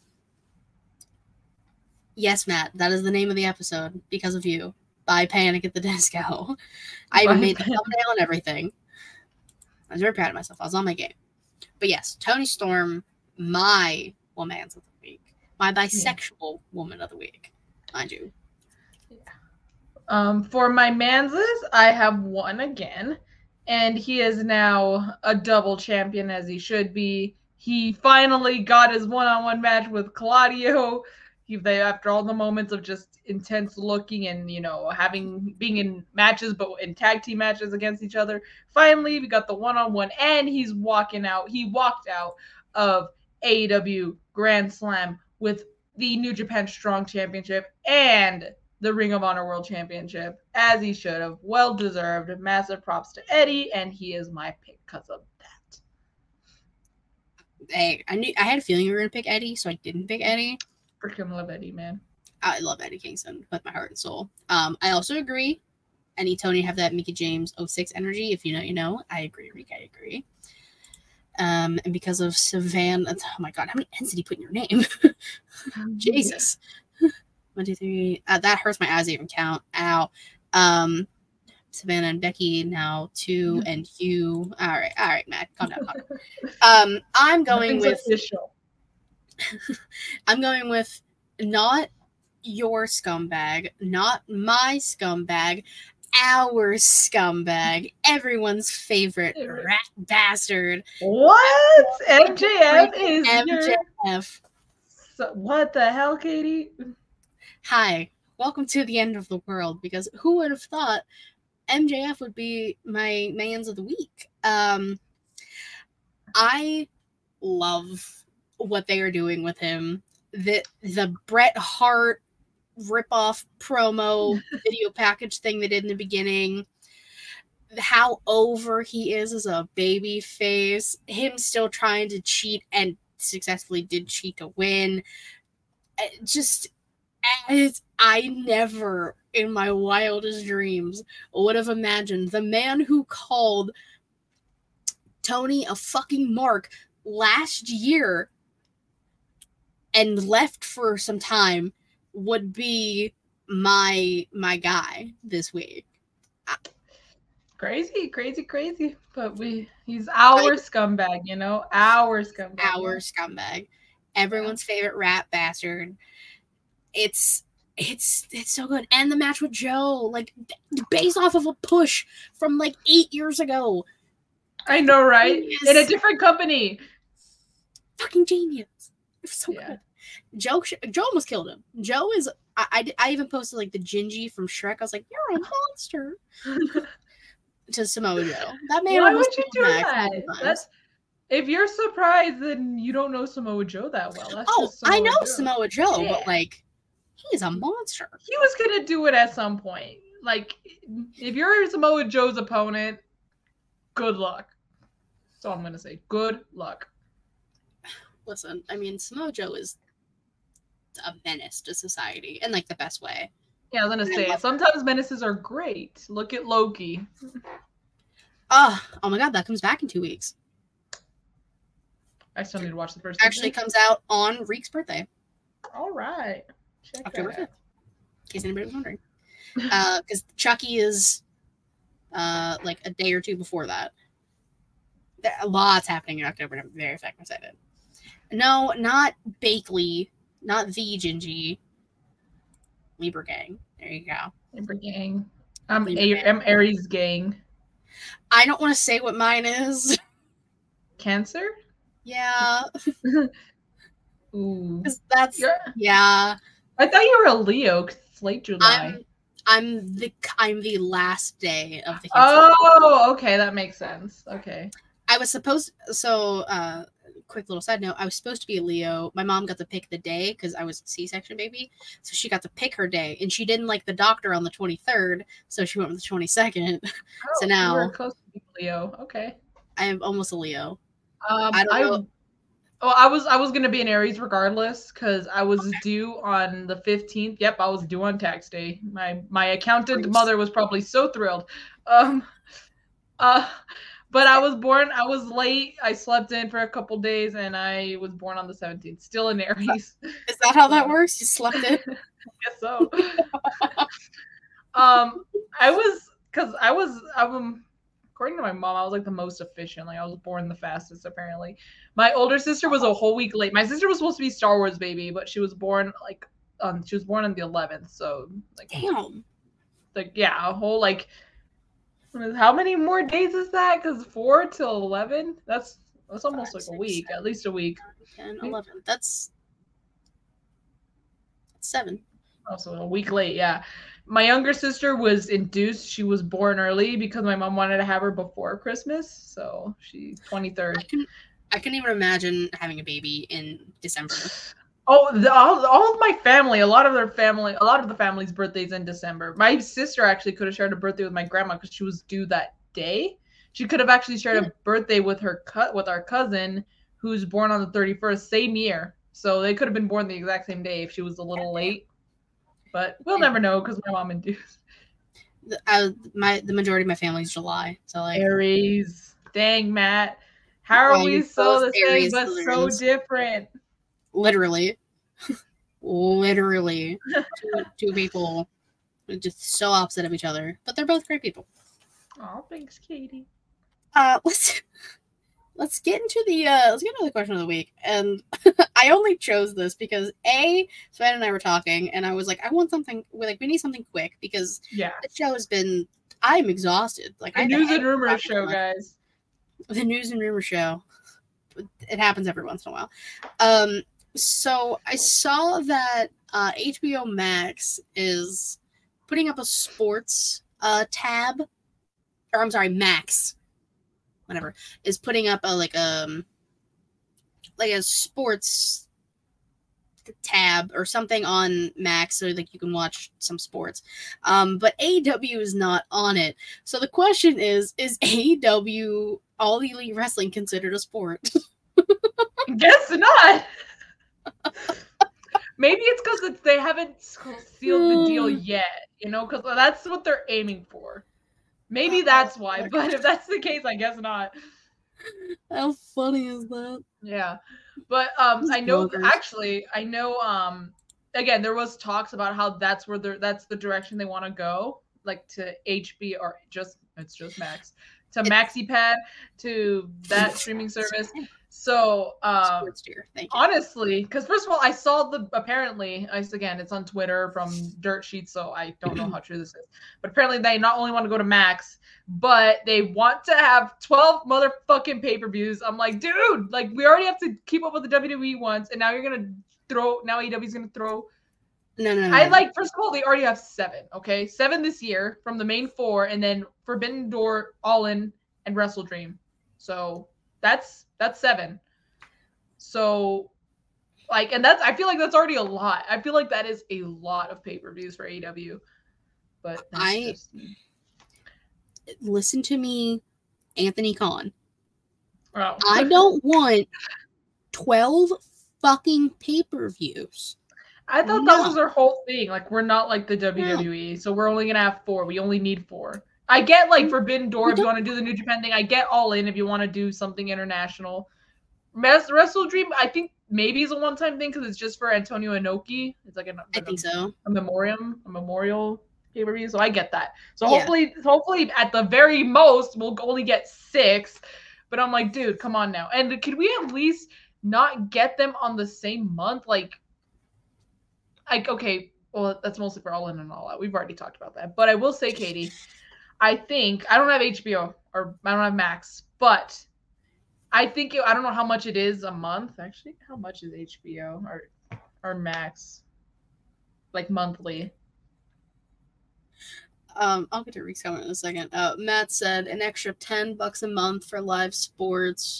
Yes, Matt, that is the name of the episode because of you. By Panic at the Disco. I even made the thumbnail and everything. I was very proud of myself. I was on my game. But yes, Toni Storm, my Womans of the Week. My bisexual woman of the week. Mind you. Yeah. For my manses, I have one again. And he is now a double champion, as he should be. He finally got his one-on-one match with Claudio. After all the moments of just intense looking and, being in matches, but in tag team matches against each other, finally we got the one-on-one, and he's walking out. He walked out of AEW Grand Slam with the New Japan Strong Championship and the Ring of Honor World Championship, as he should have. Well deserved. Massive props to Eddie, and he is my pick because of that. Hey, I had a feeling you were gonna pick Eddie, so I didn't pick Eddie. Freaking love Eddie, man. I love Eddie Kingston with my heart and soul. I also agree. I need Tony to have that Mickie James 06 energy. If you know, you know. I agree, Rick. I agree. And because of Savannah, oh my God, how many N's did he put in your name? Jesus. 1, 2, 3. That hurts my eyes to even count. Ow. Savannah and Becky now 2 and you. All right, Matt, calm down. I'm going with official. I'm going with not your scumbag, not my scumbag, our scumbag, everyone's favorite rat bastard. What? MJF is MJF. So, what the hell, Katie? Hi, welcome to the end of the world, because who would have thought MJF would be my mans of the week? I love what they are doing with him. The Bret Hart ripoff promo video package thing they did in the beginning, how over he is as a baby face, him still trying to cheat and successfully did cheat to win. I never in my wildest dreams would have imagined the man who called Tony a fucking mark last year and left for some time would be my guy this week. Crazy. But he's our scumbag, our scumbag. Our scumbag. Everyone's favorite rat bastard. It's so good. And the match with Joe, like, based off of a push from like 8 years ago. I know, right? Genius. In a different company. Fucking genius. It was so good. Joe almost killed him. Joe is. I even posted like the Gingy from Shrek. I was like, "You're a monster." To Samoa Joe. That man. Why would you do that? If you're surprised, then you don't know Samoa Joe that well. I know Samoa Joe, but like, he is a monster. He was gonna do it at some point. Like, if you're Samoa Joe's opponent, good luck. That's all I'm gonna say. Good luck. Listen, I mean, Samoa Joe is a menace to society in like the best way. Yeah, I was gonna say sometimes menaces are great. Look at Loki. Oh my God, that comes back in 2 weeks. I still need to watch the first. Actually, comes out on Reek's birthday. All right, October 5th. In case anybody was wondering, because Chucky is like a day or two before that. A lot's happening in October. I'm very excited. No, not Bakley, not the Gingy. Libra Gang. There you go. Libra Gang. I'm Aries Gang. I don't want to say what mine is. Cancer? Yeah. Ooh. That's yeah. I thought you were a Leo because it's late July. I'm the last day of the Cancer. Oh, okay, that makes sense. Okay. I was supposed quick little side note, I was supposed to be a Leo. My mom got to pick the day because I was a C-section baby. So she got to pick her day. And she didn't like the doctor on the 23rd. So she went with the 22nd. Oh, so now you were close to being Leo. Okay. I am almost a Leo. I don't know. Oh, I was gonna be an Aries regardless because I was due on the 15th. Yep, I was due on tax day. My accountant mother was probably so thrilled. But I was late. I slept in for a couple days and I was born on the 17th. Still in Aries. Is that how that works? You slept in? I guess so. according to my mom. I was like the most efficient. Like I was born the fastest apparently. My older sister was a whole week late. My sister was supposed to be Star Wars baby, but she was born like she was born on the 11th. So like damn. Like yeah, a whole like how many more days is that? Because 4 till 11? That's almost 5, like 6, a week, 7, at least a week. 10, 11. That's 7. Oh, so a week late, yeah. My younger sister was induced. She was born early because my mom wanted to have her before Christmas. So she's 23rd. I couldn't even imagine having a baby in December. Oh, all of my family, a lot of the family's birthday's in December. My sister actually could have shared a birthday with my grandma because she was due that day. She could have actually shared a birthday with our cousin, who's born on the 31st, same year. So they could have been born the exact same day if she was a little late. But we'll never know because my mom induced. The majority of my family's July. So like Aries. Dang, Matt. How are we so the same but so different? Literally. two people just so opposite of each other. But they're both great people. Oh, thanks, Katie. Let's get into the question of the week. And I only chose this because Sven and I were talking, and I was like, I want something we need something quick because the show has been. I'm exhausted. Like the news and rumor show, guys. The news and rumor show. It happens every once in a while. So I saw that HBO Max is putting up a sports tab, or I'm sorry, Max. Whatever, is putting up a sports tab or something on Max so like you can watch some sports. But AEW is not on it. So the question is AEW All Elite Wrestling considered a sport? Guess not. Maybe it's because they haven't sealed the deal yet, because that's what they're aiming for. Maybe that's why, but if that's the case, I guess not. How funny is that? Yeah. But I know again, there was talks about how that's the direction they want to go, like to HBO or it's just Max, to MaxiPad, to that streaming service. So honestly, because first of all, I saw it's on Twitter from Dirt Sheets, so I don't know how true this is. But apparently they not only want to go to Max, but they want to have 12 motherfucking pay-per-views. I'm like, dude, like we already have to keep up with the WWE ones, and now AEW's gonna throw. No. First of all, they already have 7. Okay, 7 this year from the main 4, and then Forbidden Door, All In, and Wrestle Dream. So that's 7. So and I feel like that's already a lot. I feel like that is a lot of pay-per-views for AEW. But listen to me, Anthony Khan. Oh. I don't want 12 fucking pay-per-views. I thought that was their whole thing. Like we're not like the WWE, so we're only gonna have 4. We only need 4. I get like Forbidden Door if you want to do the New Japan thing. I get All In if you want to do something international. Wrestle Dream, I think maybe is a one-time thing because it's just for Antonio Inoki. It's like I think so. A memorial pay-per-view. So I get that. So hopefully at the very most we'll only get 6. But I'm like, dude, come on now. And could we at least not get them on the same month? Like okay, well that's mostly for All In and All Out. We've already talked about that. But I will say, Katie, I think I don't have HBO or I don't have Max, but I think I don't know how much it is a month. Actually, how much is HBO or Max, like monthly? I'll get to Reek's comment in a second. Matt said an extra $10 a month for live sports.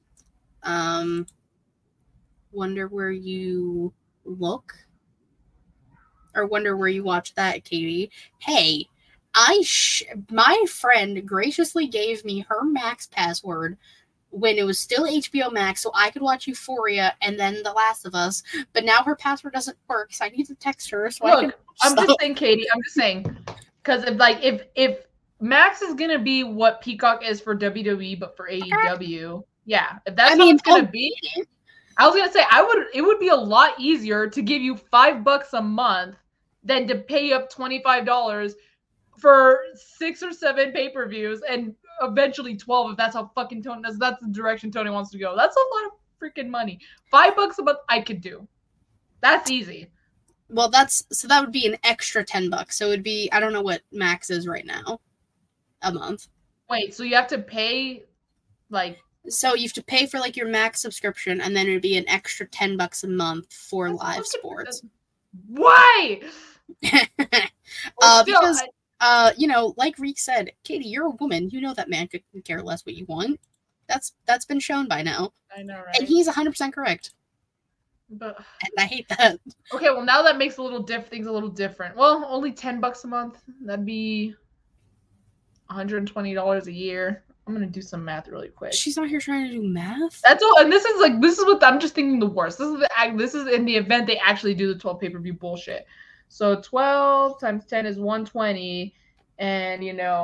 Wonder where you look, or wonder where you watch that, Katie. Hey. My friend graciously gave me her Max password when it was still HBO Max so I could watch Euphoria and then The Last of Us, but now her password doesn't work, so I need to text her so I'm just saying, Katie, because if Max is gonna be what Peacock is for WWE but for AEW, if that's what it's gonna be, I was gonna say it would be a lot easier to give you $5 a month than to pay up $25 for 6 or 7 pay-per-views and eventually 12 if that's how fucking Tony does. That's the direction Tony wants to go. That's a lot of freaking money. $5 a month I could do. That's easy. Well, that would be an extra $10. So it would be, I don't know what max is right now a month. Wait, so you have to pay so you have to pay for like your max subscription, and then it would be an extra $10 a month for live sports. Why? Because you know, like Reek said, Katie, you're a woman. You know that man could care less what you want. That's been shown by now. I know, right? And he's 100% correct. But and I hate that. Okay, well now that makes things a little different. Well, only $10 a month. That'd be $120 a year. I'm gonna do some math really quick. She's not here trying to do math. That's all, and this is what I'm just thinking the worst. This is in the event they actually do the 12 pay-per-view bullshit. So 12 times 10 is 120, and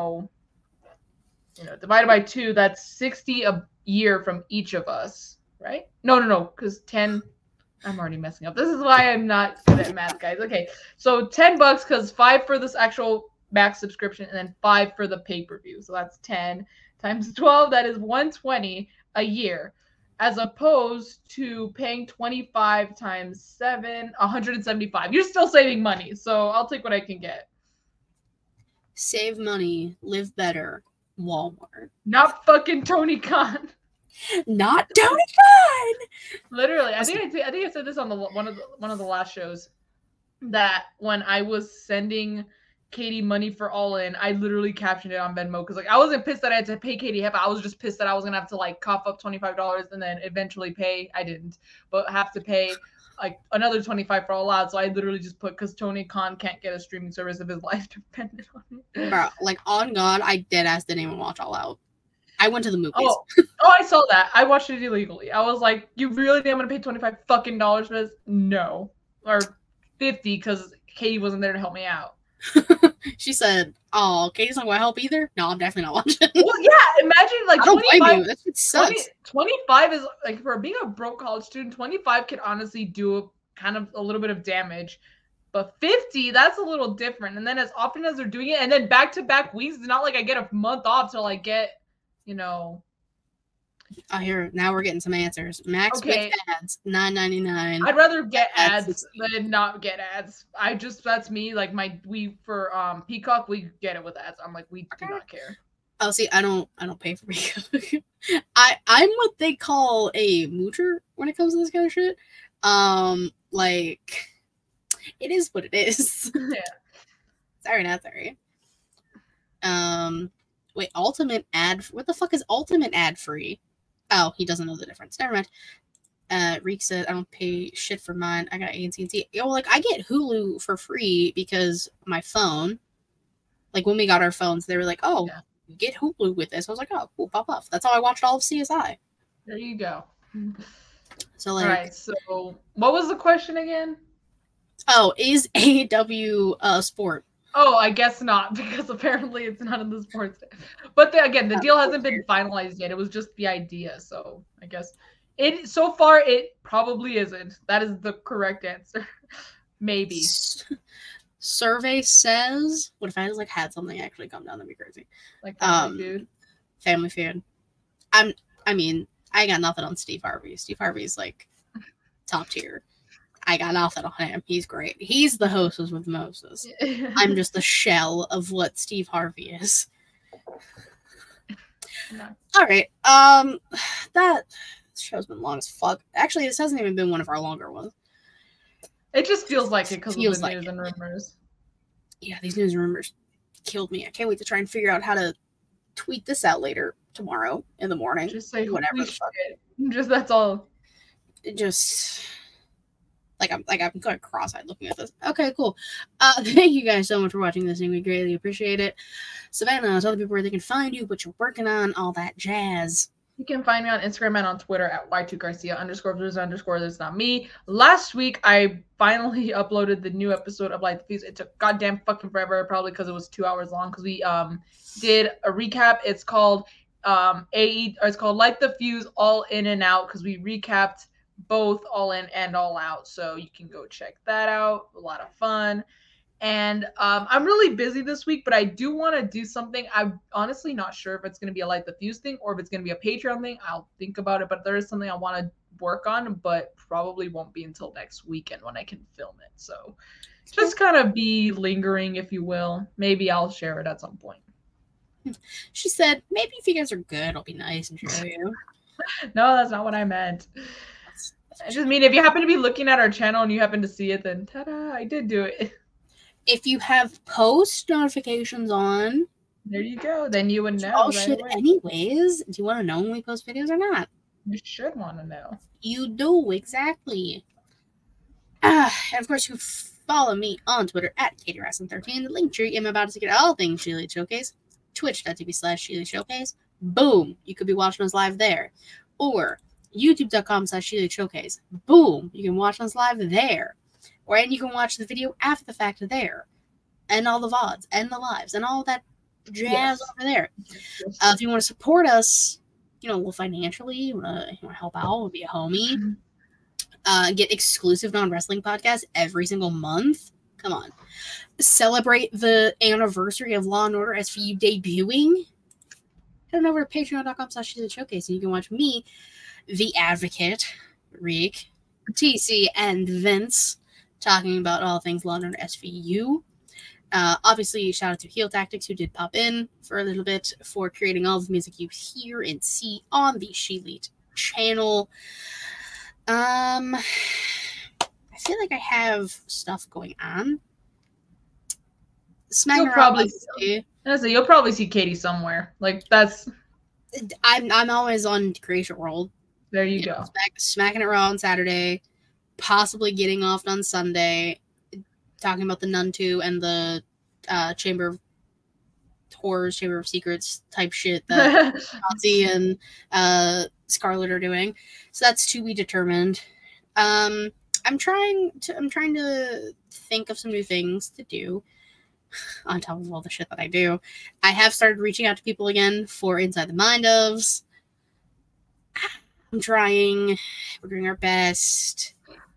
divided by 2, that's 60 a year from each of us, right? No, because 10. I'm already messing up. This is why I'm not good at math, guys. Okay, so $10 because 5 for this actual max subscription, and then 5 for the pay-per-view. So that's 10 times 12. That is 120 a year, as opposed to paying 25 times 7, 175. You're still saving money, so I'll take what I can get. Save money, live better, Walmart. Not fucking Tony Khan. Not Tony Khan. Literally, I think I said this on one of the last shows, that when I was sending Katie money for All In, I literally captioned it on Venmo because I wasn't pissed that I had to pay Katie half. I was just pissed that I was gonna have to cough up $25 and then eventually pay. I didn't, but have to pay another $25 for All Out. So I literally just put, because Tony Khan can't get a streaming service if his life depended on it. Bro, on God, I deadass didn't even watch All Out. I went to the movies. Oh, I saw that. I watched it illegally. I was like, you really think I'm gonna pay $25 fucking dollars for this? No, or 50 because Katie wasn't there to help me out. She said, "Oh, Katie's not gonna help either." No, I'm definitely not watching. Well, yeah. Imagine I don't blame you. That shit sucks. 25 is for being a broke college student. 25 can honestly do a little bit of damage, but 50, that's a little different. And then as often as they're doing it, and then back-to-back weeks, it's not like I get a month off till I get, Oh, here now we're getting some answers. Max with ads, $9.99. I'd rather get ads than not get ads. That's me. For Peacock, we get it with ads. I'm like, we do not care. Oh, see, I don't pay for Peacock. I'm what they call a moocher when it comes to this kind of shit. It is what it is. Yeah. Sorry, not sorry. Wait, ultimate ad. What the fuck is ultimate ad free? Oh, he doesn't know the difference. Never mind. Reek said, I don't pay shit for mine. I got AT&T. Yo, I get Hulu for free because my phone, when we got our phones, they were like, oh, you get Hulu with this. I was like, oh, cool, pop off. That's how I watched all of CSI. There you go. So, all right, so what was the question again? Oh, is AEW a sport? Oh, I guess not, because apparently it's not in the sports. But the deal hasn't been finalized yet. It was just the idea, so I guess so far it probably isn't. That is the correct answer. Maybe. Survey says, what if I just had something actually come down? That'd be crazy. Family Feud. Family Feud. I got nothing on Steve Harvey. Steve Harvey's top tier. I got nothing on him. He's great. He's the hostess with Moses. I'm just the shell of what Steve Harvey is. No. All right. That show's been long as fuck. Actually, this hasn't even been one of our longer ones. It just feels like it because of the news and rumors. Yeah, these news and rumors killed me. I can't wait to try and figure out how to tweet this out later tomorrow in the morning. Just say whatever. Just that's all. It just. I'm going cross-eyed looking at this. Okay, cool. Thank you guys so much for watching this thing. We greatly appreciate it. Savannah, tell the people where they can find you, what you're working on, all that jazz. You can find me on Instagram and on Twitter at Y2Garcia_. That's not me. Last week, I finally uploaded the new episode of Light the Fuse. It took goddamn fucking forever, probably because it was 2 hours long, because we did a recap. It's called it's called Light the Fuse All In and Out, because we recapped both All In and All Out, so you can go check that out. A lot of fun. And I'm really busy this week, but I do want to do something. I'm honestly not sure if it's going to be a Light the Fuse thing or if it's going to be a Patreon thing. I'll think about it, but there is something I want to work on, but probably won't be until next weekend when I can film it. So just kind of be lingering, if you will. Maybe I'll share it at some point. She said, maybe if you guys are good, it'll be nice and show you. No, that's not what I meant. I just mean if you happen to be looking at our channel and you happen to see it, then ta-da, I did do it. If you have post notifications on, there you go. Then you would know. Oh, shit. Anyways, do you want to know when we post videos or not? You should want to know. You do, exactly. And of course, you follow me on Twitter at KatieRasson13. The link tree, I'm about to get all things She Elite Showcase. Twitch.tv/She Elite Showcase. Boom. You could be watching us live there. Or YouTube.com/She Elite Showcase. Boom. You can watch us live there. And you can watch the video after the fact there. And all the VODs and the lives and all that jazz over there. If you want to support us, financially, you want to help out, be a homie, get exclusive non-wrestling podcasts every single month. Come on. Celebrate the anniversary of Law & Order SVU debuting. Head on over to patreon.com/She Elite Showcase and you can watch me, the Advocate, Reek, TC, and Vince talking about all things Law & Order SVU. Obviously, shout out to Heel Tactics, who did pop in for a little bit for creating all the music you hear and see on the She Elite channel. I feel like I have stuff going on. You'll probably see Katie somewhere. Like that's. I'm always on Creation World. There you go. Smacking it raw on Saturday, possibly getting off on Sunday. Talking about the Nun 2 and the Chamber of Horrors, Chamber of Secrets type shit that Nazi and Scarlet are doing. So that's to be determined. I'm trying to think of some new things to do on top of all the shit that I do. I have started reaching out to people again for Inside the Mind ofs. I'm trying. We're doing our best.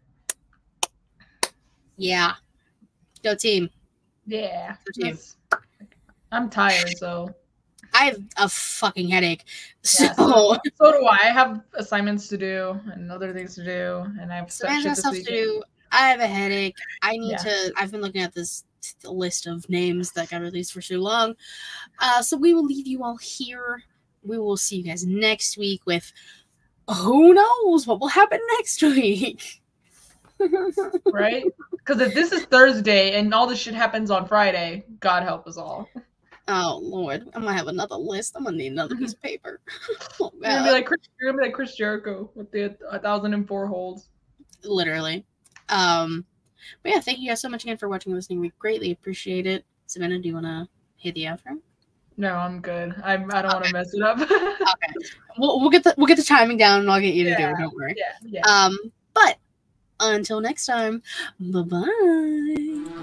Yeah. Go team. Yeah. Go team. I'm tired, so. I have a fucking headache. Yeah, so do I. I have assignments to do and other things to do, and I have stuff to do. I have a headache. I need to. I've been looking at this list of names that got released for so long. So we will leave you all here. We will see you guys next week with who knows what will happen next week. Right? Because if this is Thursday and all this shit happens on Friday, God help us all. Oh Lord, I'm gonna have another list. I'm gonna need another piece of paper. You're gonna be like Chris Jericho with the 1,004 holds. Literally. But yeah, thank you guys so much again for watching and listening. We greatly appreciate it. Savannah, do you wanna hit the outro? No, I'm good. I don't want to mess it up. Okay. We'll get the timing down and I'll get you to do it. Don't worry. Yeah. But until next time, bye-bye.